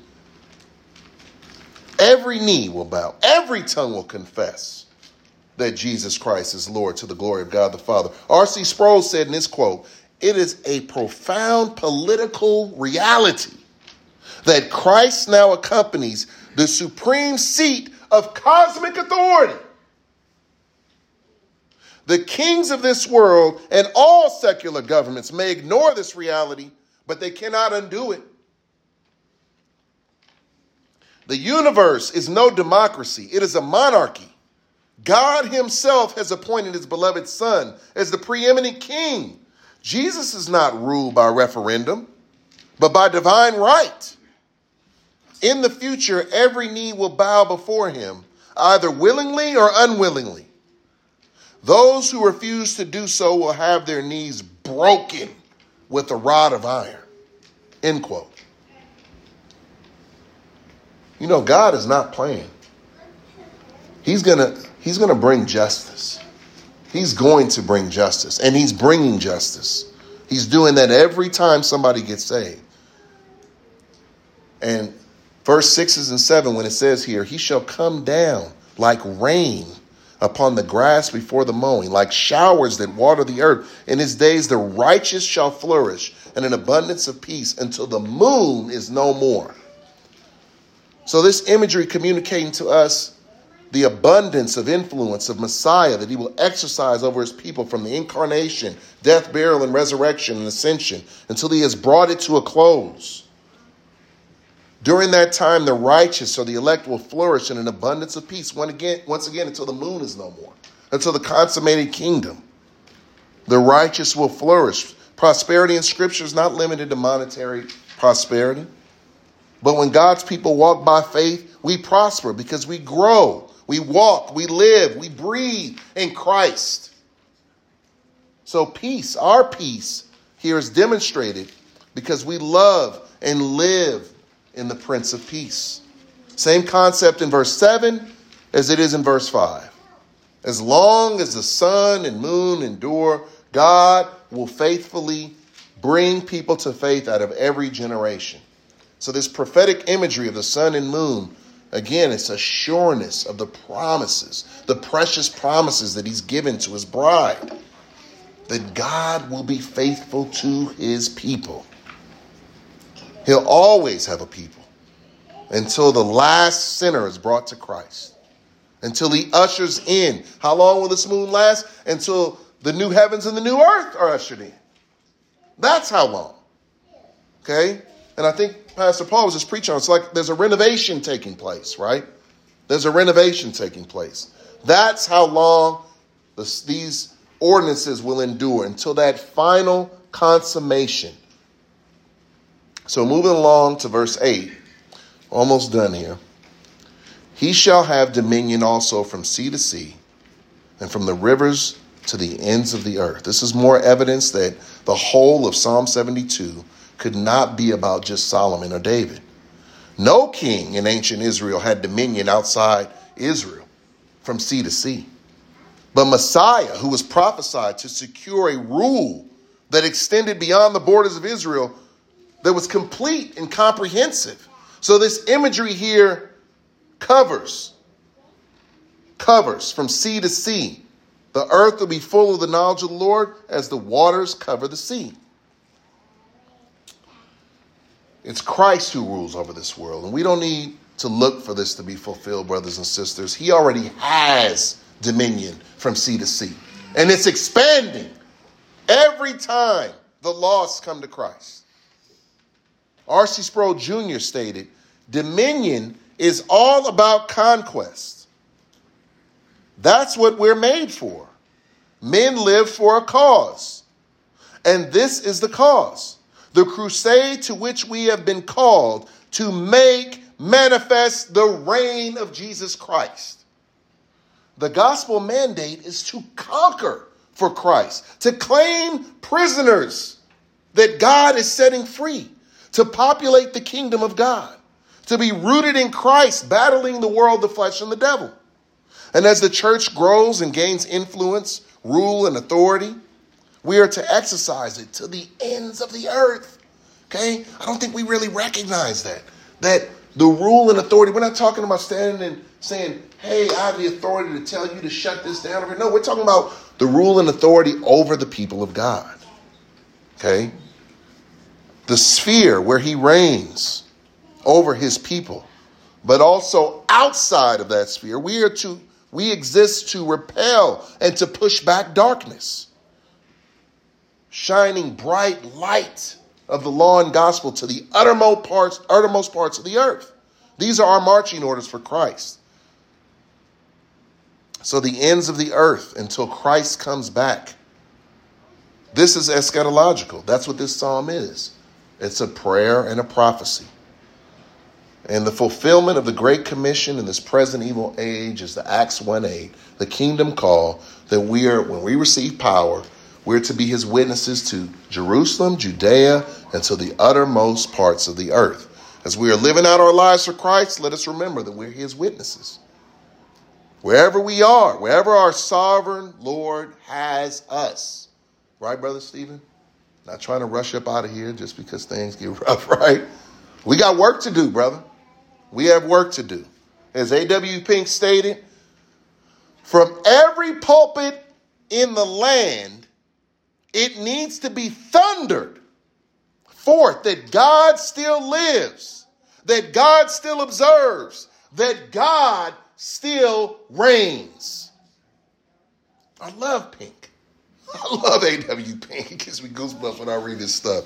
Every knee will bow. Every tongue will confess that Jesus Christ is Lord to the glory of God the Father. R C Sproul said in his quote, it is a profound political reality that Christ now accompanies the supreme seat of cosmic authority. The kings of this world and all secular governments may ignore this reality, but they cannot undo it. The universe is no democracy. It is a monarchy. God himself has appointed his beloved son as the preeminent king. Jesus is not ruled by referendum, but by divine right. In the future, every knee will bow before him, either willingly or unwillingly. Those who refuse to do so will have their knees broken with a rod of iron. End quote. You know, God is not playing. He's gonna, he's gonna bring justice. He's going to bring justice, and he's bringing justice. He's doing that every time somebody gets saved. And verse sixes and seven, when it says here, he shall come down like rain upon the grass before the mowing, like showers that water the earth. In his days the righteous shall flourish, and an abundance of peace until the moon is no more. So this imagery communicating to us the abundance of influence of Messiah that he will exercise over his people from the incarnation, death, burial, and resurrection and ascension until he has brought it to a close. During that time, the righteous or the elect will flourish in an abundance of peace once again, once again until the moon is no more, until the consummated kingdom. The righteous will flourish. Prosperity in Scripture is not limited to monetary prosperity. But when God's people walk by faith, we prosper because we grow, we walk, we live, we breathe in Christ. So peace, our peace here is demonstrated because we love and live in the Prince of Peace. Same concept in verse seven as it is in verse five. As long as the sun and moon endure, God will faithfully bring people to faith out of every generation. So this prophetic imagery of the sun and moon, again, it's a sureness of the promises, the precious promises that he's given to his bride, that God will be faithful to his people. He'll always have a people until the last sinner is brought to Christ, until he ushers in. How long will this moon last? Until the new heavens and the new earth are ushered in. That's how long. Okay? And I think Pastor Paul was just preaching on, it's like there's a renovation taking place, right? There's a renovation taking place. That's how long this, these ordinances will endure, until that final consummation. So moving along to verse eight, almost done here. He shall have dominion also from sea to sea, and from the rivers to the ends of the earth. This is more evidence that the whole of Psalm seventy-two could not be about just Solomon or David. No king in ancient Israel had dominion outside Israel from sea to sea. But Messiah, who was prophesied to secure a rule that extended beyond the borders of Israel, that was complete and comprehensive. So this imagery here covers, covers from sea to sea. The earth will be full of the knowledge of the Lord as the waters cover the sea. It's Christ who rules over this world, and we don't need to look for this to be fulfilled, brothers and sisters. He already has dominion from sea to sea, and it's expanding every time the lost come to Christ. R C Sproul Junior stated, dominion is all about conquest. That's what we're made for. Men live for a cause, and this is the cause. The crusade to which we have been called to make manifest the reign of Jesus Christ. The gospel mandate is to conquer for Christ, to claim prisoners that God is setting free, to populate the kingdom of God, to be rooted in Christ, battling the world, the flesh, and the devil. And as the church grows and gains influence, rule, and authority, we are to exercise it to the ends of the earth. Okay? I don't think we really recognize that. That the rule and authority, we're not talking about standing and saying, hey, I have the authority to tell you to shut this down. No, we're talking about the rule and authority over the people of God. Okay? The sphere where he reigns over his people. But also outside of that sphere, we are to we exist to repel and to push back darkness, shining bright light of the law and gospel to the uttermost parts, uttermost parts of the earth. These are our marching orders for Christ. So the ends of the earth until Christ comes back. This is eschatological. That's what this psalm is. It's a prayer and a prophecy. And the fulfillment of the Great Commission in this present evil age is the Acts one eight, the kingdom call that we are, when we receive power, we're to be his witnesses to Jerusalem, Judea, and to the uttermost parts of the earth. As we are living out our lives for Christ, let us remember that we're his witnesses. Wherever we are, wherever our sovereign Lord has us. Right, Brother Stephen? Not trying to rush up out of here just because things get rough, right? We got work to do, brother. We have work to do. As A W Pink stated, from every pulpit in the land, it needs to be thundered forth that God still lives, that God still observes, that God still reigns. I love Pink. I love A W Pink. It gives me goosebumps when I read this stuff.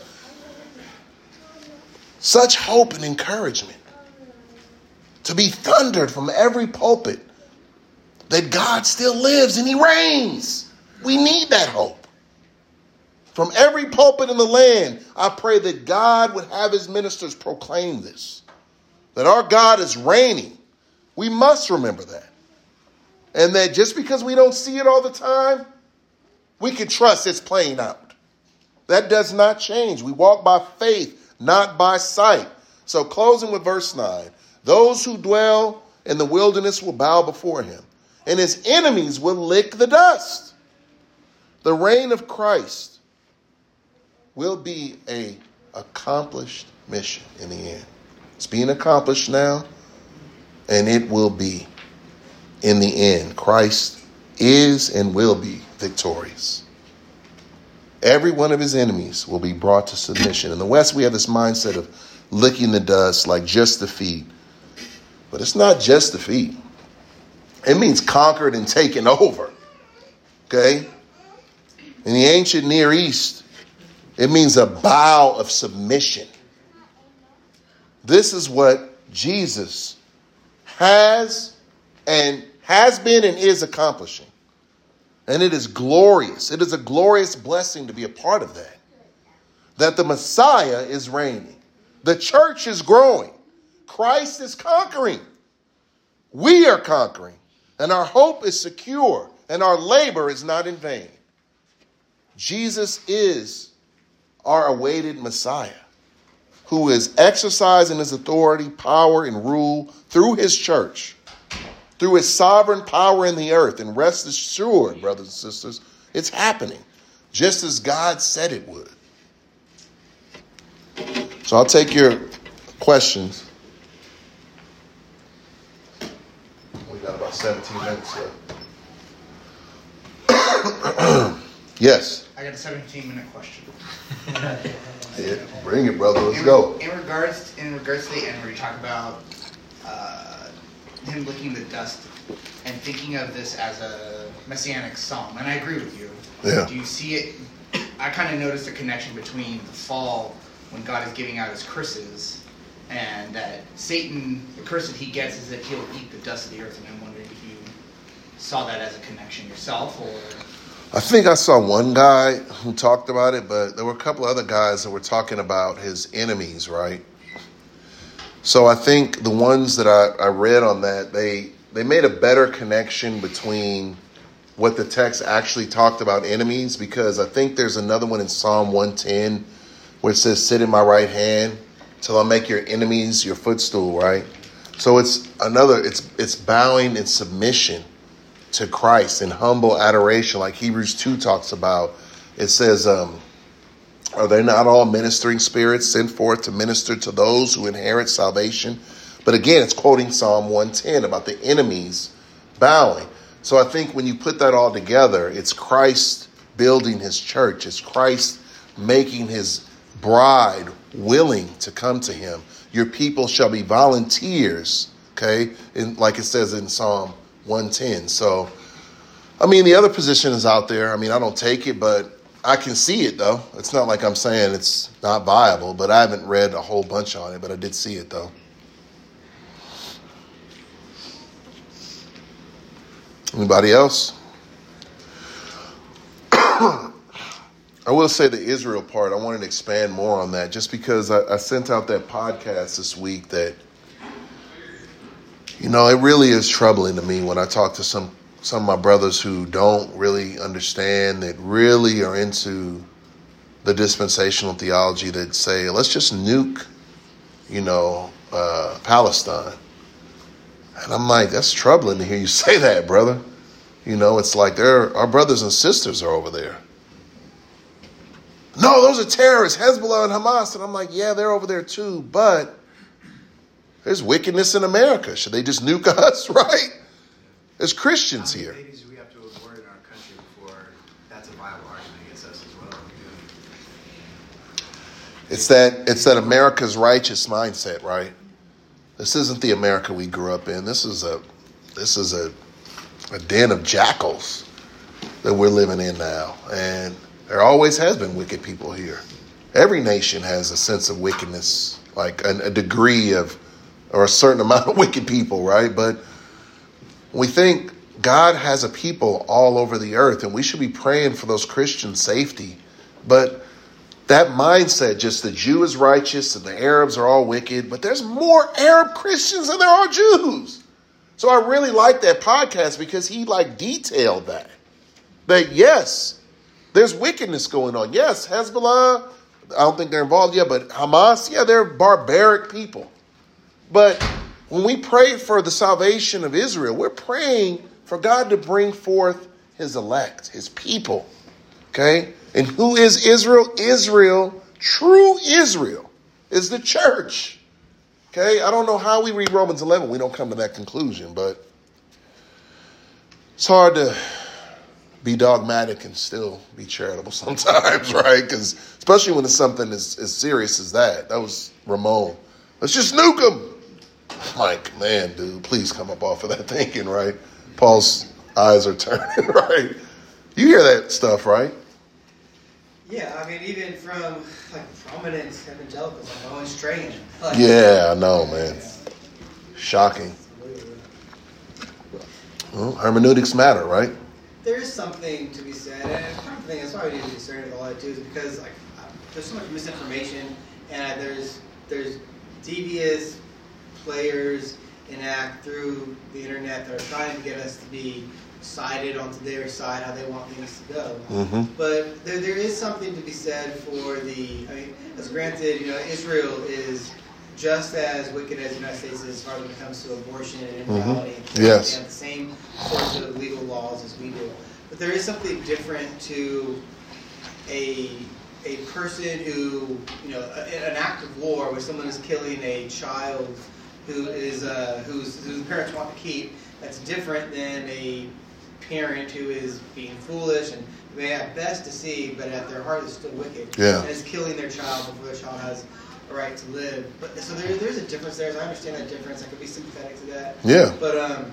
Such hope and encouragement to be thundered from every pulpit that God still lives and he reigns. We need that hope. From every pulpit in the land, I pray that God would have his ministers proclaim this, that our God is reigning. We must remember that. And that just because we don't see it all the time, we can trust it's playing out. That does not change. We walk by faith, not by sight. So closing with verse nine, those who dwell in the wilderness will bow before him, and his enemies will lick the dust. The reign of Christ will be a accomplished mission in the end. It's being accomplished now, and it will be in the end. Christ is and will be victorious. Every one of his enemies will be brought to submission. In the West, we have this mindset of licking the dust, like just defeat. But it's not just defeat. It means conquered and taken over. Okay? In the ancient Near East, it means a bow of submission. This is what Jesus has and has been and is accomplishing. And it is glorious. It is a glorious blessing to be a part of that. That the Messiah is reigning. The church is growing. Christ is conquering. We are conquering. And our hope is secure and our labor is not in vain. Jesus is our awaited Messiah, who is exercising his authority, power, and rule through his church, through his sovereign power in the earth. And rest assured, brothers and sisters, it's happening, just as God said it would. So I'll take your questions. We got about seventeen minutes left. Yes. I got a seventeen-minute question. Yeah, bring it, brother. Let's in, go. In regards, in regards to the end, where you talk about uh, him licking the dust and thinking of this as a messianic psalm, and I agree with you. Yeah. Do you see it? I kind of noticed a connection between the fall, when God is giving out his curses, and that Satan, the curse that he gets is that he'll eat the dust of the earth. And I'm wondering if you saw that as a connection yourself, or... I think I saw one guy who talked about it, but there were a couple other guys that were talking about his enemies, right? So I think the ones that I, I read on that, they they made a better connection between what the text actually talked about enemies, because I think there's another one in Psalm one ten where it says, sit in my right hand till I make your enemies your footstool, right? So it's another, it's it's bowing in submission to Christ in humble adoration, like Hebrews two talks about. It says, um, are they not all ministering spirits sent forth to minister to those who inherit salvation? But again, it's quoting Psalm one ten about the enemies bowing. So I think when you put that all together, it's Christ building his church. It's Christ making his bride willing to come to him. Your people shall be volunteers, okay? And like it says in Psalm one ten. So, I mean, the other position is out there. I mean, I don't take it, but I can see it, though. It's not like I'm saying it's not viable, but I haven't read a whole bunch on it, but I did see it, though. Anybody else? I will say the Israel part, I wanted to expand more on that, just because I, I sent out that podcast this week that, you know, it really is troubling to me when I talk to some, some of my brothers who don't really understand, that really are into the dispensational theology that say, let's just nuke, you know, uh, Palestine. And I'm like, that's troubling to hear you say that, brother. You know, it's like they're, our brothers and sisters are over there. No, those are terrorists, Hezbollah and Hamas. And I'm like, yeah, they're over there too, but there's wickedness in America. Should they just nuke us, right? There's Christians How many here. babies do we have to abort in our country before that's a viable argument against us as well? It's that it's that America's righteous mindset, right? This isn't the America we grew up in. This is a this is a a den of jackals that we're living in now. And there always has been wicked people here. Every nation has a sense of wickedness, like a, a degree of, or a certain amount of wicked people, right? But we think God has a people all over the earth, and we should be praying for those Christians' safety. But that mindset, just the Jew is righteous and the Arabs are all wicked, but there's more Arab Christians than there are Jews. So I really like that podcast because he like detailed that. That yes, there's wickedness going on. Yes, Hezbollah, I don't think they're involved yet, but Hamas, yeah, they're barbaric people. But when we pray for the salvation of Israel, we're praying for God to bring forth his elect, his people. Okay? And who is Israel? Israel, true Israel, is the church. Okay? I don't know how we read Romans eleven. We don't come to that conclusion, but it's hard to be dogmatic and still be charitable sometimes, right? Because especially when it's something as, as serious as that. That was Ramon. Let's just nuke them. I'm like, man, dude, please come up off of that thinking, right? Paul's eyes are turning, right? You hear that stuff, right? Yeah, I mean, even from like prominent evangelicals like Owen Strachan. Like, Yeah, I know, man. Shocking. Well, hermeneutics matter, right? there is something to be said, and I think that's why we need to be concerned with all that too, is because like there's so much misinformation, and there's there's devious players enact through the internet that are trying to get us to be decided onto their side how they want things to go. Mm-hmm. But there, there is something to be said for the, I mean, as granted, you know, Israel is just as wicked as the United States is as far as when it comes to abortion and immorality. Mm-hmm. Yes. They have the same sorts of legal laws as we do. But there is something different to a a person who, you know, a, an act of war where someone is killing a child who is uh, whose whose parents want to keep. That's different than a parent who is being foolish and may have best to see, but at their heart is still wicked. Yeah. And is killing their child before their child has a right to live. But so there, there's a difference there. So I understand that difference. I could be sympathetic to that. Yeah. But um,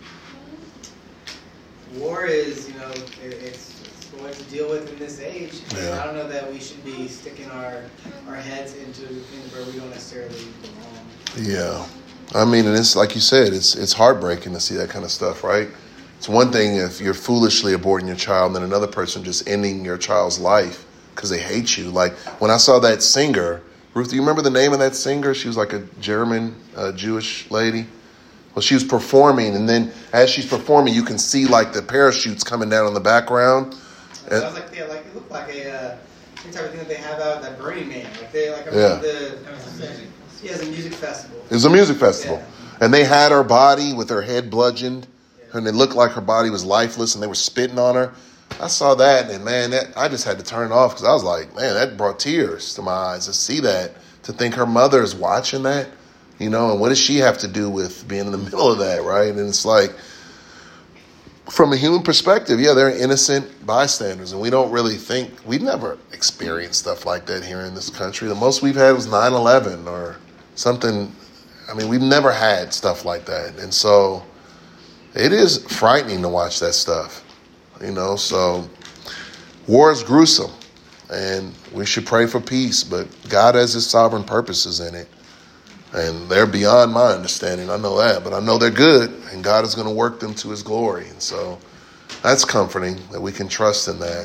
war is, you know, it, it's, it's going to deal with in this age. Yeah. And I don't know that we should be sticking our our heads into things where we don't necessarily belong. Yeah. I mean, and it's like you said, it's it's heartbreaking to see that kind of stuff, right? It's one thing if you're foolishly aborting your child and then another person just ending your child's life because they hate you. Like when I saw that singer, Ruth, do you remember the name of that singer? She was like a German uh, Jewish lady. Well, she was performing, and then as she's performing, you can see like the parachutes coming down in the background. It sounds like they like it looked like a uh, some type of thing that they have out at that Burning Man. Like they like Yeah. the yeah, it's a music festival. It was a music festival. Yeah. And they had her body with her head bludgeoned, Yeah. and it looked like her body was lifeless, and they were spitting on her. I saw that, and man, that, I just had to turn it off because I was like, man, that brought tears to my eyes to see that, to think her mother is watching that, you know, and what does she have to do with being in the middle of that, right? And it's like, from a human perspective, yeah, they're innocent bystanders, and we don't really think, we've never experienced stuff like that here in this country. The most we've had was nine eleven or something. I mean, we've never had stuff like that. And so it is frightening to watch that stuff, you know. So war is gruesome, and we should pray for peace, but God has his sovereign purposes in it. And they're beyond my understanding. I know that, but I know they're good, and God is going to work them to his glory. And so that's comforting that we can trust in that.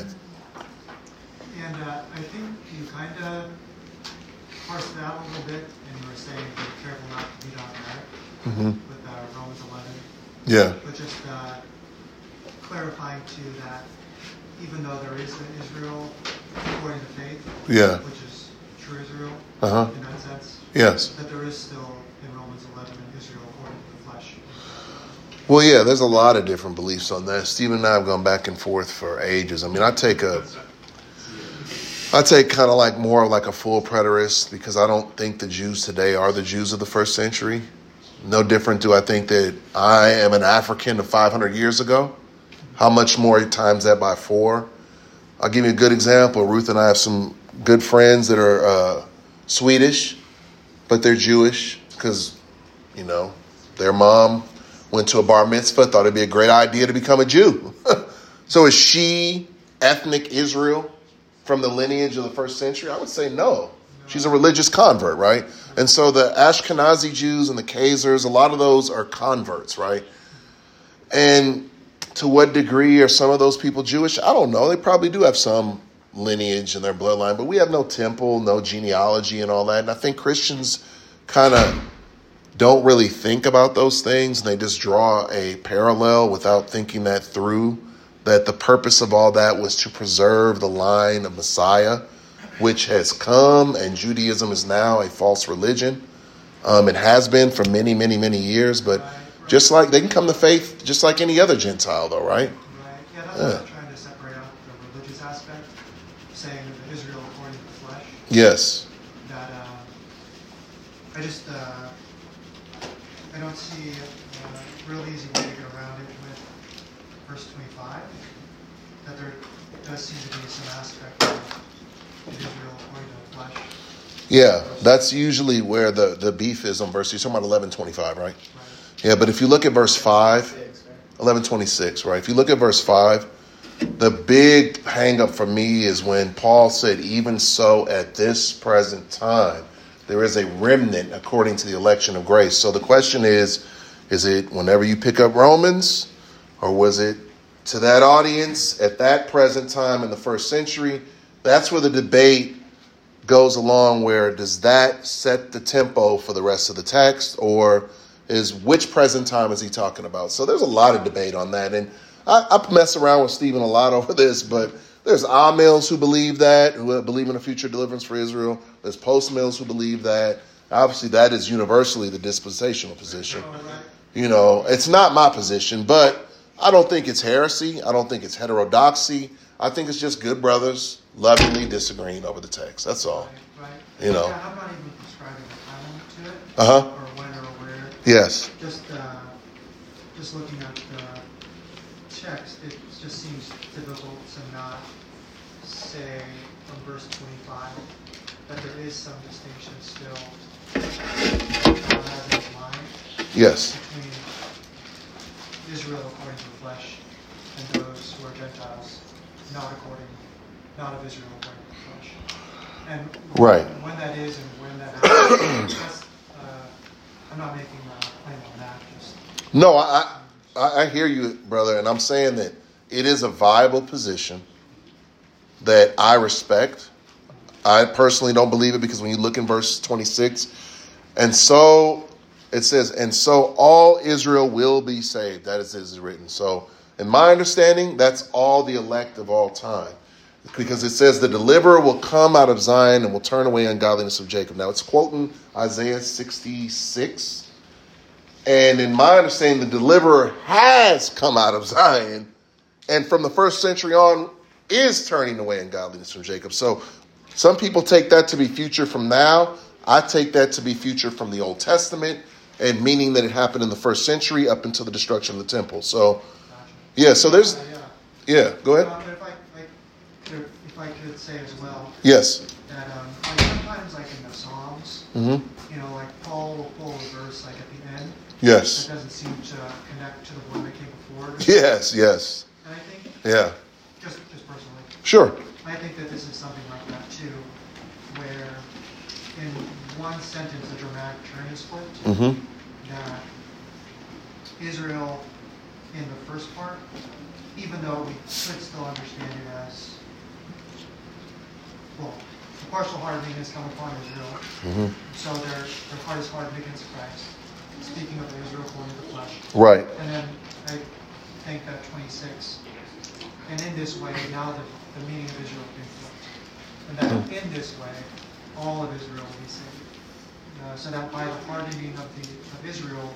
And uh, I think you kind of parsed it out a little bit, and you were saying be careful not to be dogmatic Mm-hmm. with uh, Romans eleven. Yeah. But just uh, clarifying too that even though there is an Israel according to faith, Yeah. which is true Israel Uh-huh. in that sense, Yes. that there is still in Romans eleven an Israel according to the flesh. Well, yeah, there's a lot of different beliefs on that. Stephen and I have gone back and forth for ages. I mean, I take a, I take kind of like more like a full preterist because I don't think the Jews today are the Jews of the first century. No different do I think that I am an African of five hundred years ago. How much more times that by four? I'll give you a good example. Ruth and I have some good friends that are uh, Swedish, but they're Jewish because, you know, their mom went to a bar mitzvah, thought it'd be a great idea to become a Jew. So is she ethnic Israel from the lineage of the first century? I would say no. She's a religious convert, right? And so the Ashkenazi Jews and the Khazars, a lot of those are converts, right? And to what degree are some of those people Jewish? I don't know. They probably do have some lineage in their bloodline, but we have no temple, no genealogy and all that. And I think Christians kind of don't really think about those things. And they just draw a parallel without thinking that through, that the purpose of all that was to preserve the line of Messiah, which has come, and Judaism is now a false religion. Um, it has been for many, many, many years, but just like they can come to faith just like any other Gentile, though, right? Right. Yeah, that's Yeah. what I'm trying to separate out the religious aspect, saying that Israel according to the flesh. Yes. That uh, I just uh, I don't see a real easy way to get around it with verse twenty-five. That there does seem to be some aspect of Israel according to the flesh. Yeah, that's usually where the, the beef is on verse. You're talking about eleven twenty-five, right? Right. Yeah, but if you look at verse five, Six, right? eleven twenty-six, right? If you look at verse five, the big hang up for me is when Paul said, even so at this present time, there is a remnant according to the election of grace. So the question is, is it whenever you pick up Romans, or was it to that audience at that present time in the first century? That's where the debate goes along, where does that set the tempo for the rest of the text, or is which present time is he talking about? So there's a lot of debate on that. And I, I mess around with Stephen a lot over this, but there's Amils who believe that, who believe in a future deliverance for Israel. There's post-mills who believe that. Obviously, that is universally the dispensational position. You know, it's not my position, but I don't think it's heresy. I don't think it's heterodoxy. I think it's just good brothers lovingly disagreeing over the text. That's all. Right, right. You know. Yeah, I'm not even prescribing a timeline to it. Uh-huh. Or when or where. Yes. Just, uh, just looking at the text, it just seems difficult to not say from verse twenty-five that there is some distinction still God has in his mind Yes. between Israel according to the flesh and those who are Gentiles, not according, not of Israel according to the flesh. And Right. when that is and when that happens, that's, uh, I'm not making a claim on that. Just No, I, I I hear you, brother, and I'm saying that it is a viable position that I respect. I personally don't believe it because when you look in verse twenty-six, and so it says, and so all Israel will be saved. That is, is written. So in my understanding, that's all the elect of all time. Because it says the deliverer will come out of Zion and will turn away ungodliness of Jacob. Now it's quoting Isaiah sixty-six. And in my understanding, the deliverer has come out of Zion. And from the first century on, is turning away ungodliness from Jacob. So some people take that to be future from now. I take that to be future from the Old Testament, and meaning that it happened in the first century up until the destruction of the temple. So, yeah, so there's, Uh, yeah. yeah, go ahead. Uh, but if I, like, could- if I could say as well, Yes. that um, like sometimes like in the Psalms, Mm-hmm. you know, like Paul will pull a verse like at the end Yes. that doesn't seem to connect to the one that came before. Yes, yes. And I think, Yeah. just just personally, Sure. I think that this is something like that too, where in one sentence a dramatic turn is flipped, Mm-hmm. that Israel in the first part, even though we could still understand it as, well, the partial hardening has come upon Israel, Mm-hmm. so their, their heart is hardened against Christ. Speaking of Israel according to the flesh. Right. And then I think that twenty-six, and in this way, now the, the meaning of Israel can flipped. And that in this way, all of Israel will be saved. Uh, so that by the hardening of the of Israel,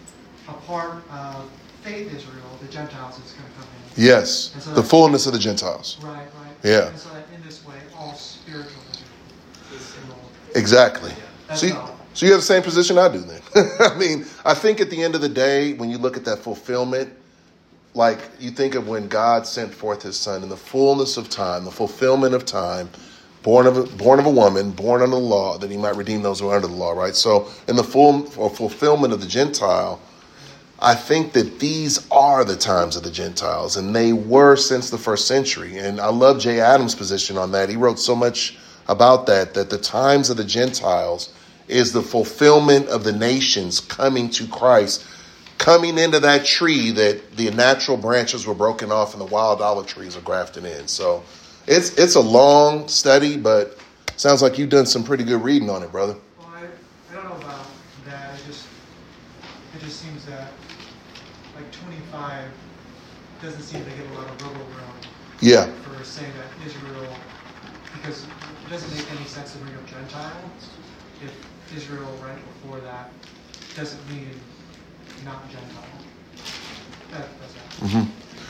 a part of faith Israel, the Gentiles is going to come in. Yes. And so The that- fullness of the Gentiles. Right, right. Yeah. And so that in this way, all spiritual Israel is enrolled. Exactly. That's So you, all. so you have the same position I do then. I mean, I think at the end of the day, when you look at that fulfillment, like you think of when God sent forth his son in the fullness of time, the fulfillment of time, born of a, born of a woman, born under the law, that he might redeem those who are under the law, right? So in the full or fulfillment of the Gentile, I think that these are the times of the Gentiles, and they were since the first century. And I love Jay Adams' position on that. He wrote so much about that, that the times of the Gentiles is the fulfillment of the nations coming to Christ, coming into that tree that the natural branches were broken off and the wild olive trees are grafted in. So it's it's a long study, but sounds like you've done some pretty good reading on it, brother. Well, I, I don't know about that. It just it just seems that like twenty-five doesn't seem to give a lot of wiggle room Yeah. for saying that Israel, because it doesn't make any sense to bring up Gentile if Israel right before that doesn't mean not Gentile. That, that's that. Mm-hmm.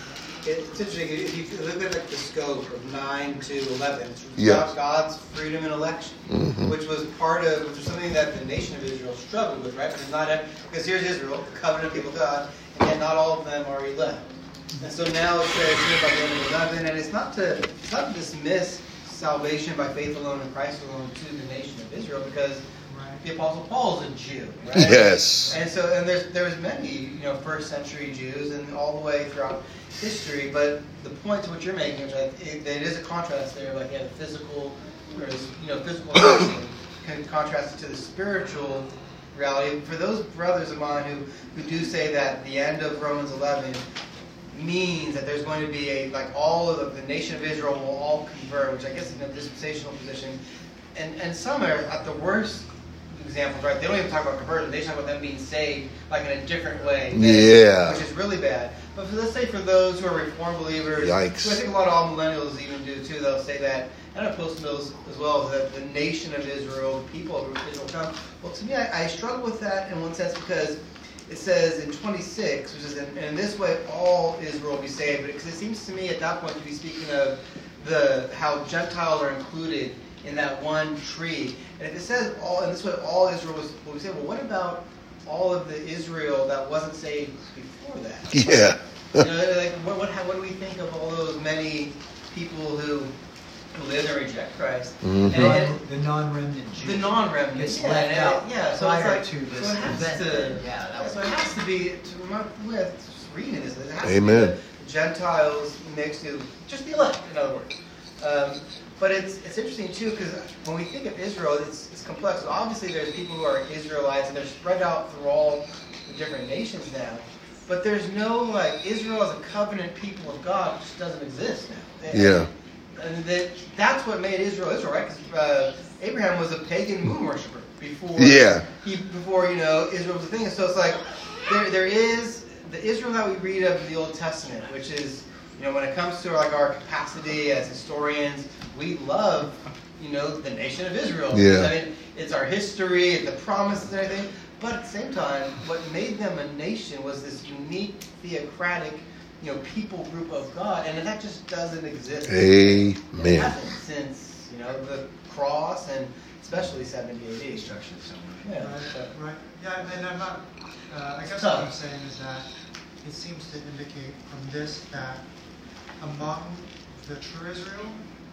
It's interesting, if you look at like the scope of nine to eleven, it's Yeah. about God's freedom and election, Mhm. which was part of, which was something that the nation of Israel struggled with, right? Because not, because here's Israel, the covenant people of God, and yet not all of them are elect. And so now it says here by the end of eleven, and it's not to, it's not to dismiss salvation by faith alone in Christ alone to the nation of Israel, because Right. the Apostle Paul is a Jew, right? Yes. And so, and there's there was many, you know, first century Jews, and all the way throughout history. But the point to what you're making is that it, it is a contrast there, like you have physical, or you know, physical blessing, can contrast it to the spiritual reality. For those brothers of mine who who do say that the end of Romans eleven means that there's going to be a like all of the, the nation of Israel will all convert, which I guess is a dispensational position, and and some are at the worst examples, right? They don't even talk about conversion. They talk about them being saved like in a different way. Yeah. Which is really bad. But for, let's say for those who are Reformed believers, Yikes. who I think a lot of all millennials even do too, they'll say that, and I post those as well, that the nation of Israel, the people of Israel come. Well, to me, I, I struggle with that in one sense because it says in twenty-six, which is, in, and in this way all Israel will be saved. Because it seems to me at that point to be speaking of the how Gentiles are included in that one tree. And if it says all, and this way all Israel was, will be saved, well, what about all of the Israel that wasn't saved before that? Yeah. You know, like what, what, how, what do we think of all those many people who who live and reject Christ? Mm-hmm. And, and The non-remnant Jew. the non-remnant gets yeah, left and, out yeah. So it's prior like, to this so it has event. to, Yeah, that was so it has to be to remind with just reading this. It has Amen. to be the Gentiles mixed with just the elect, in other words. Um, but it's it's interesting too because when we think of Israel, it's it's complex. So obviously, there's people who are Israelites and they're spread out through all the different nations now. But there's no like Israel as a covenant people of God just doesn't exist now. And, Yeah. And that that's what made Israel Israel, right? Because uh, Abraham was a pagan moon worshiper before. Yeah. He before you know Israel was a thing. So it's like there there is the Israel that we read of in the Old Testament, which is you know when it comes to like our capacity as historians, we love you know the nation of Israel. Yeah. I mean, it's our history, the promises and everything. But at the same time, what made them a nation was this unique theocratic, you know, people group of God, and that just doesn't exist. It Amen. hasn't since you know the cross and especially seventy A D. Destruction somewhere. Yeah. Right, so- right. Yeah, and I'm not, uh, I guess Tough. what I'm saying is that it seems to indicate from this that among the true Israel,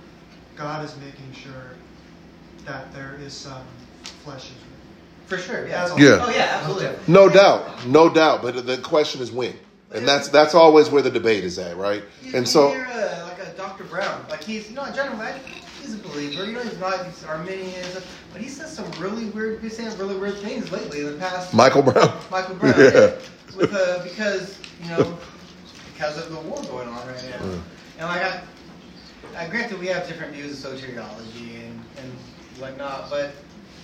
God is making sure that there is some flesh Israel. For sure, yeah. That's all. Yeah. Oh yeah, absolutely. No doubt. No doubt. But the question is when. And that's that's always where the debate is at, right? You, And you so hear uh, like a Doctor Brown, like he's you know generally he's a believer, you know he's not he's Arminian, and stuff, but he says some really weird, he's saying really weird things lately in the past. Michael Brown. Michael Brown, Yeah. yeah. With uh, because you know because of the war going on right now, Yeah. and like I, I granted we have different views of soteriology and and whatnot, but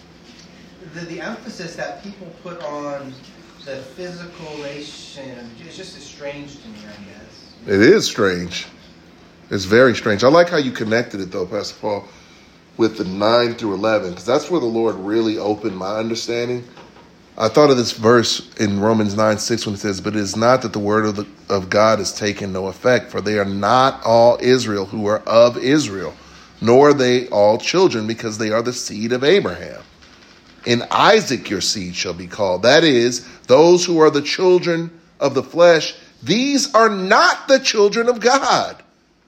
the the emphasis that people put on the physical nation is just as strange to me, I guess. It is strange. It's very strange. I like how you connected it, though, Pastor Paul, with the nine through eleven, because that's where the Lord really opened my understanding. I thought of this verse in Romans nine six when it says, "But it is not that the word of, the, of God is taken no effect, for they are not all Israel who are of Israel, nor are they all children, because they are the seed of Abraham. In Isaac your seed shall be called." That is, those who are the children of the flesh, these are not the children of God.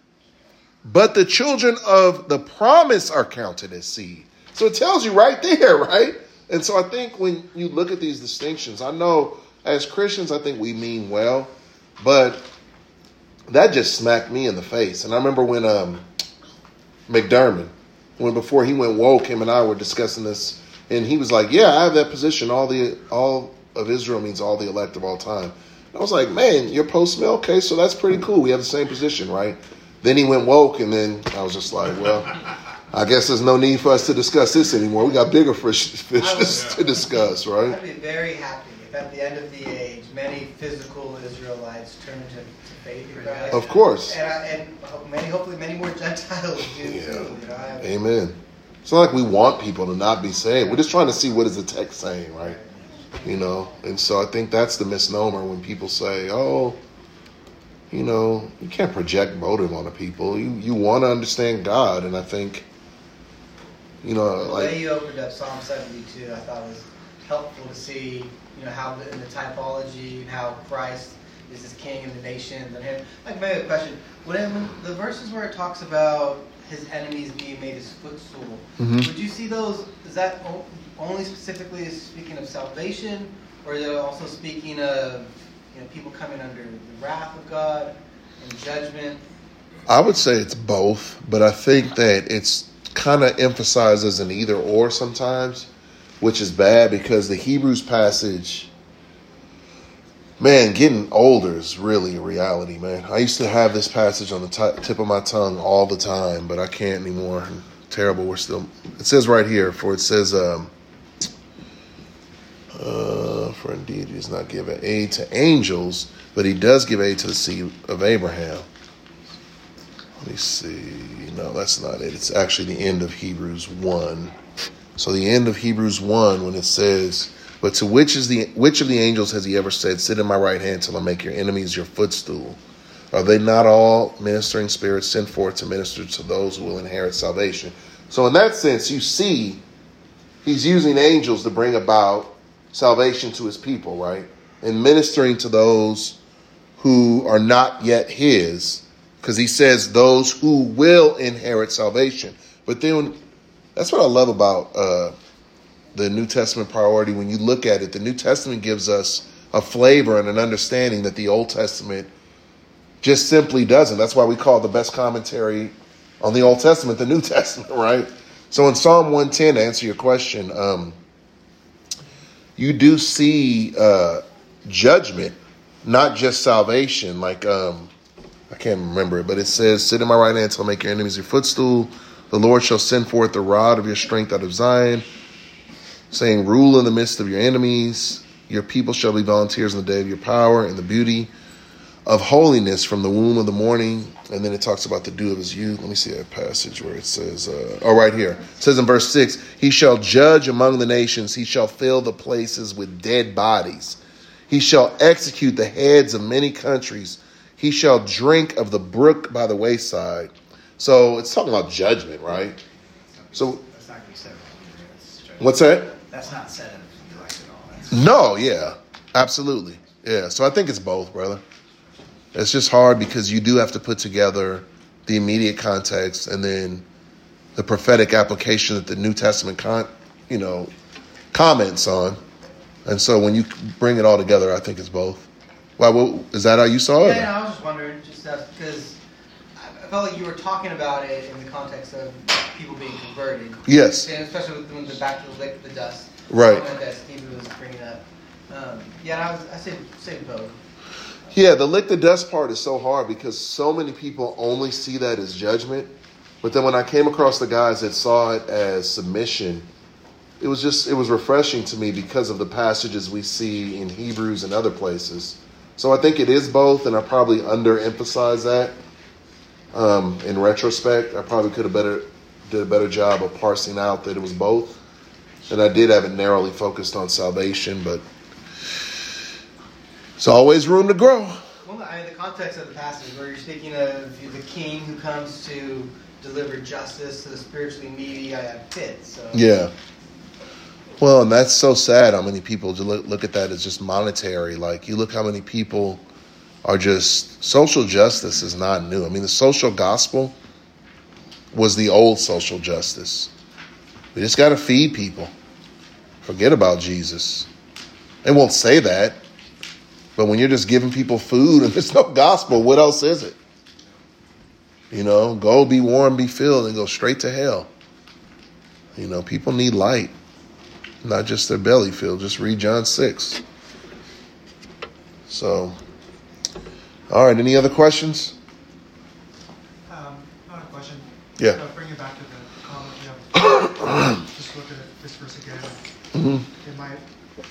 But the children of the promise are counted as seed. So it tells you right there, right? And so I think when you look at these distinctions, I know as Christians, I think we mean well, but that just smacked me in the face. And I remember when um, McDermott, when before he went woke, him and I were discussing this, and he was like, yeah, I have that position. All the all of Israel means all the elect of all time. And I was like, man, you're post-mill? Okay, so that's pretty cool. We have the same position, right? Then he went woke, and then I was just like, well, I guess there's no need for us to discuss this anymore. We got bigger fish, fish I was- to discuss, right? I'd be very happy if at the end of the age, many physical Israelites turn to, to faith in Christ. Of course. And, I, and many, hopefully many more Gentiles do Yeah. too. You know, I, Amen. It's not like we want people to not be saved. We're just trying to see what is the text saying, right? You know, and so I think that's the misnomer when people say, oh, you know, you can't project motive on the people. You you want to understand God, and I think, you know, the way like, you opened up Psalm seventy-two, I thought was helpful to see, you know, how the, in the typology and how Christ is this king of the nations and him. Like maybe a question: when the verses where it talks about his enemies being made his footstool, Mhm. would you see those? Is that o- only specifically speaking of salvation, or is it also speaking of you know people coming under the wrath of God and judgment? I would say it's both, but I think that it's kind of emphasized as an either or sometimes, which is bad because the Hebrews passage, man, getting older is really a reality, man. I used to have this passage on the t- tip of my tongue all the time, but I can't anymore. Terrible. We're still, it says right here, for it says, um, Uh, for indeed he does not give aid to angels, but he does give aid to the seed of Abraham. Let me see. No, that's not it. It's actually the end of Hebrews one. So the end of Hebrews one, when it says, but to which is the which of the angels has he ever said, sit in my right hand till I make your enemies your footstool? Are they not all ministering spirits sent forth to minister to those who will inherit salvation? So in that sense, you see, he's using angels to bring about salvation to his people, right? And ministering to those who are not yet his, because he says those who will inherit salvation. But then that's what I love about uh, the New Testament priority. When you look at it, the New Testament gives us a flavor and an understanding that the Old Testament just simply doesn't. That's why we call the best commentary on the Old Testament the New Testament, right? So in Psalm one ten, to answer your question, um, you do see uh, judgment, not just salvation. Like, um, I can't remember it, but it says, sit in my right hand till I make your enemies your footstool. The Lord shall send forth the rod of your strength out of Zion, saying, rule in the midst of your enemies. Your people shall be volunteers in the day of your power and the beauty of holiness from the womb of the morning. And then it talks about the dew of his youth. Let me see that passage where it says, uh, oh, right here. It says in verse six, he shall judge among the nations. He shall fill the places with dead bodies. He shall execute the heads of many countries. He shall drink of the brook by the wayside. So it's talking about judgment, right? So That's not going to be said. what's that? That's not said in the elect at all. That's No, yeah, absolutely. Yeah, so I think it's both, brother. It's just hard because you do have to put together the immediate context and then the prophetic application that the New Testament, con, you know, comments on. And so when you bring it all together, I think it's both. Well, well is that how you saw it? Yeah, yeah, I was just wondering, just because I felt like you were talking about it in the context of people being converted. Yes. And especially with the back to the lick the dust. Right. Comment that Steve was bringing up. Um, yeah, I was I said say both. Yeah, the lick the dust part is so hard because so many people only see that as judgment. But then when I came across the guys that saw it as submission, it was just, it was refreshing to me because of the passages we see in Hebrews and other places. So I think it is both, and I probably underemphasize that. Um, in retrospect, I probably could have better did a better job of parsing out that it was both. And I did have it narrowly focused on salvation, but there's always room to grow. Well, I mean, the context of the passage where you're speaking of the king who comes to deliver justice to the spiritually needy, I have fits. So. Yeah. Well, and that's so sad how many people look, look at that as just monetary. Like, you look how many people are just, social justice is not new. I mean, the social gospel was the old social justice. We just got to feed people. Forget about Jesus. They won't say that. But when you're just giving people food and there's no gospel, what else is it? You know, go be warm, be filled, and go straight to hell. You know, people need light. Not just their belly filled. Just read John six. So, all right. Any other questions? Um, not a question. Yeah. Uh, bring it back to the comment you have. Just look at this verse again. Mm-hmm. It might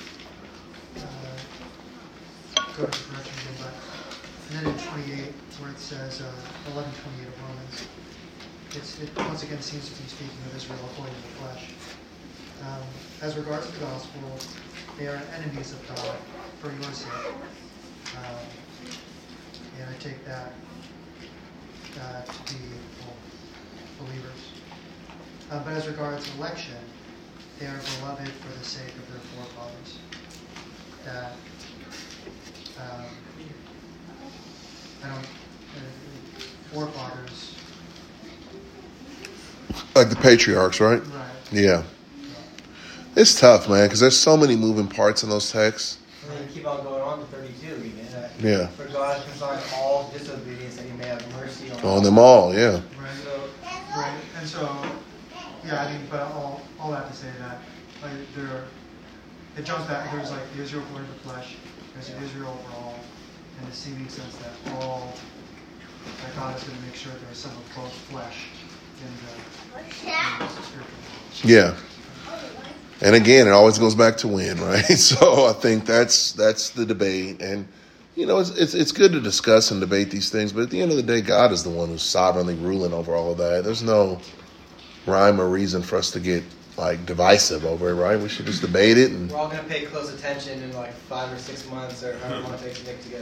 uh, go to the correction again, but and then in twenty-eight, where it says uh, eleven twenty-eight of Romans, it's, it once again seems to be speaking of Israel according to the flesh. Um, as regards to the gospel, they are enemies of God for your sake. Um, and I take that uh, to be well, believers. Uh, but as regards election, they are beloved for the sake of their forefathers. That um, I don't uh, forefathers. Like the patriarchs, right? Right. Yeah. It's tough, man, because there's so many moving parts in those texts. And then you keep on going on to thirty-two even. Uh, Yeah. For God has consigned all disobedience that he may have mercy on. On them all, yeah. Right. So, Right. And so, yeah, I mean, but all all that to say that like there, it jumps back. There's like the Israel according to the flesh. There's the Israel overall, in the seeming sense that all that God is going to make sure there's some of both flesh in the, in the spiritual. Yeah. And again, it always goes back to win, right? So I think that's that's the debate. And, you know, it's, it's it's good to discuss and debate these things. But at the end of the day, God is the one who's sovereignly ruling over all of that. There's no rhyme or reason for us to get, like, divisive over it, right? We should just debate it. And We're all going to pay close attention in like five or six months or however long it takes Nick to get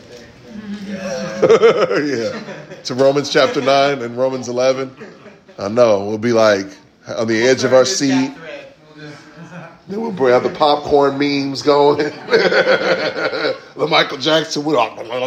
there. Yeah. yeah. To Romans chapter nine and Romans eleven. I know. We'll be like on the edge of our seat. Then we'll have the popcorn memes going. The Michael Jackson. For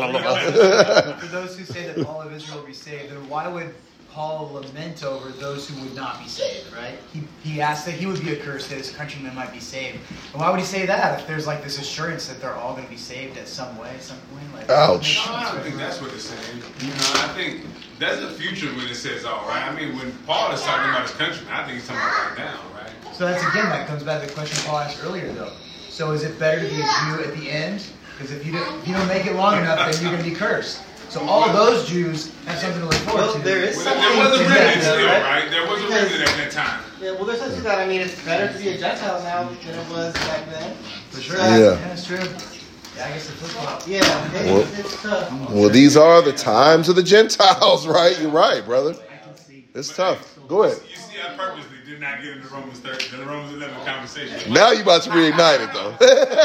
those who say that all of Israel will be saved, then why would Paul lament over those who would not be saved, right? He, he asked that he would be accursed, that his countrymen might be saved. And why would he say that if there's like this assurance that they're all going to be saved at some way, at some point? Like, ouch. I don't think that's what it's saying. You know, I think that's the future when it says all, right? I mean, when Paul is talking about his countrymen, I think he's talking about right now, right? So that's, again, that comes back to the question Paul asked earlier, though. So is it better to be a Jew at the end? Because if you don't, if you don't make it long enough, then you're going to be cursed. So all of those Jews have something to look forward Well, to. there is Well, something there was a to remnant that, still, right? right? There was a Because- remnant at that time. Yeah, well, there's something to that. I mean, it's better to be a Gentile now than it was back then. For sure. Yeah. Yeah. That's true. Yeah, I guess the flip-flop. Yeah, it, Well- it's tough. Well, these are the times of the Gentiles, right? You're right, brother. It's tough. Go ahead. You see, I purposely did not get into Romans thirteen, the Romans eleven conversation. Now you're about to reignite it, though.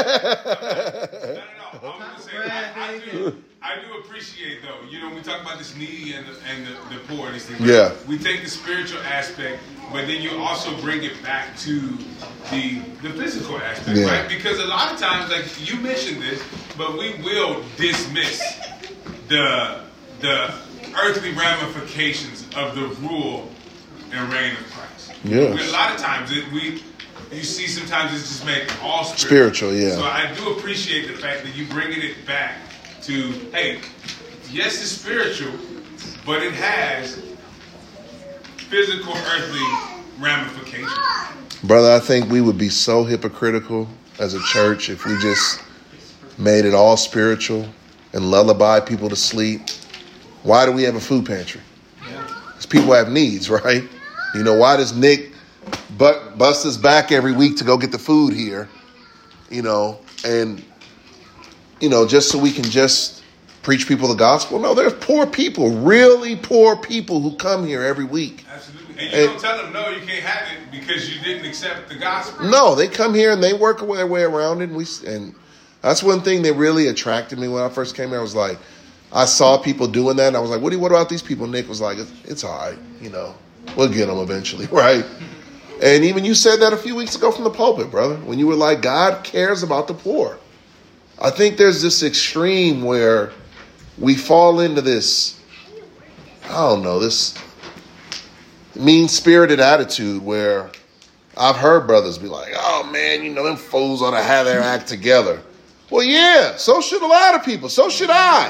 No, no, no. I'm gonna say, I, I do, I do appreciate though. You know, we talk about this needy and the, and the, the poor and these things. Yeah. We take the spiritual aspect, but then you also bring it back to the the physical aspect, Yeah. right? Because a lot of times, like you mentioned this, but we will dismiss the the earthly ramifications of the rule and reign of Christ. Yes. We, a lot of times, it, we. You see, sometimes it's just made all Spiritual, yeah. So I do appreciate the fact that you bringing it back to, hey, yes, it's spiritual, but it has physical, earthly ramifications. Brother, I think we would be so hypocritical as a church if we just made it all spiritual and lullaby people to sleep. Why do we have a food pantry? Because people have needs, right? You know, why does Nick but bust his back every week to go get the food here, you know, and, you know, just so we can just preach people the gospel? No, there's poor people, really poor people who come here every week. Absolutely. And you And- don't tell them, no, you can't have it because you didn't accept the gospel. No, they come here and they work their way around it. And, we, and that's one thing that really attracted me when I first came here. I was like, I saw people doing that, and I was like, what, do you, what about these people? Nick was like, it's, it's all right, you know, we'll get them eventually, right? And even you said that a few weeks ago from the pulpit, brother, when you were like, God cares about the poor. I think there's this extreme where we fall into this, I don't know, this mean-spirited attitude where I've heard brothers be like, oh, man, you know, them fools ought to have their act together. Well, yeah, so should a lot of people. So should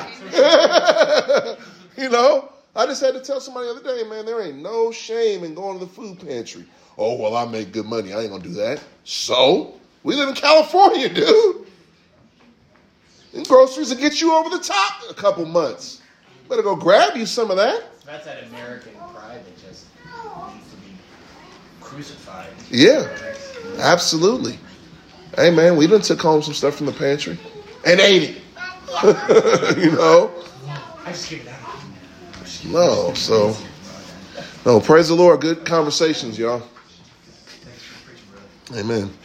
I. You know, I just had to tell somebody the other day, man, there ain't no shame in going to the food pantry. Oh, well, I make good money. I ain't going to do that. So? We live in California, dude. And groceries will get you over the top in a couple months. Better go grab you some of that. That's that American pride that just needs to be crucified. Yeah, absolutely. Hey, man, we done took home some stuff from the pantry and ate it. You know? I just give it out. No, so... No, praise the Lord. Good conversations, y'all. Amen.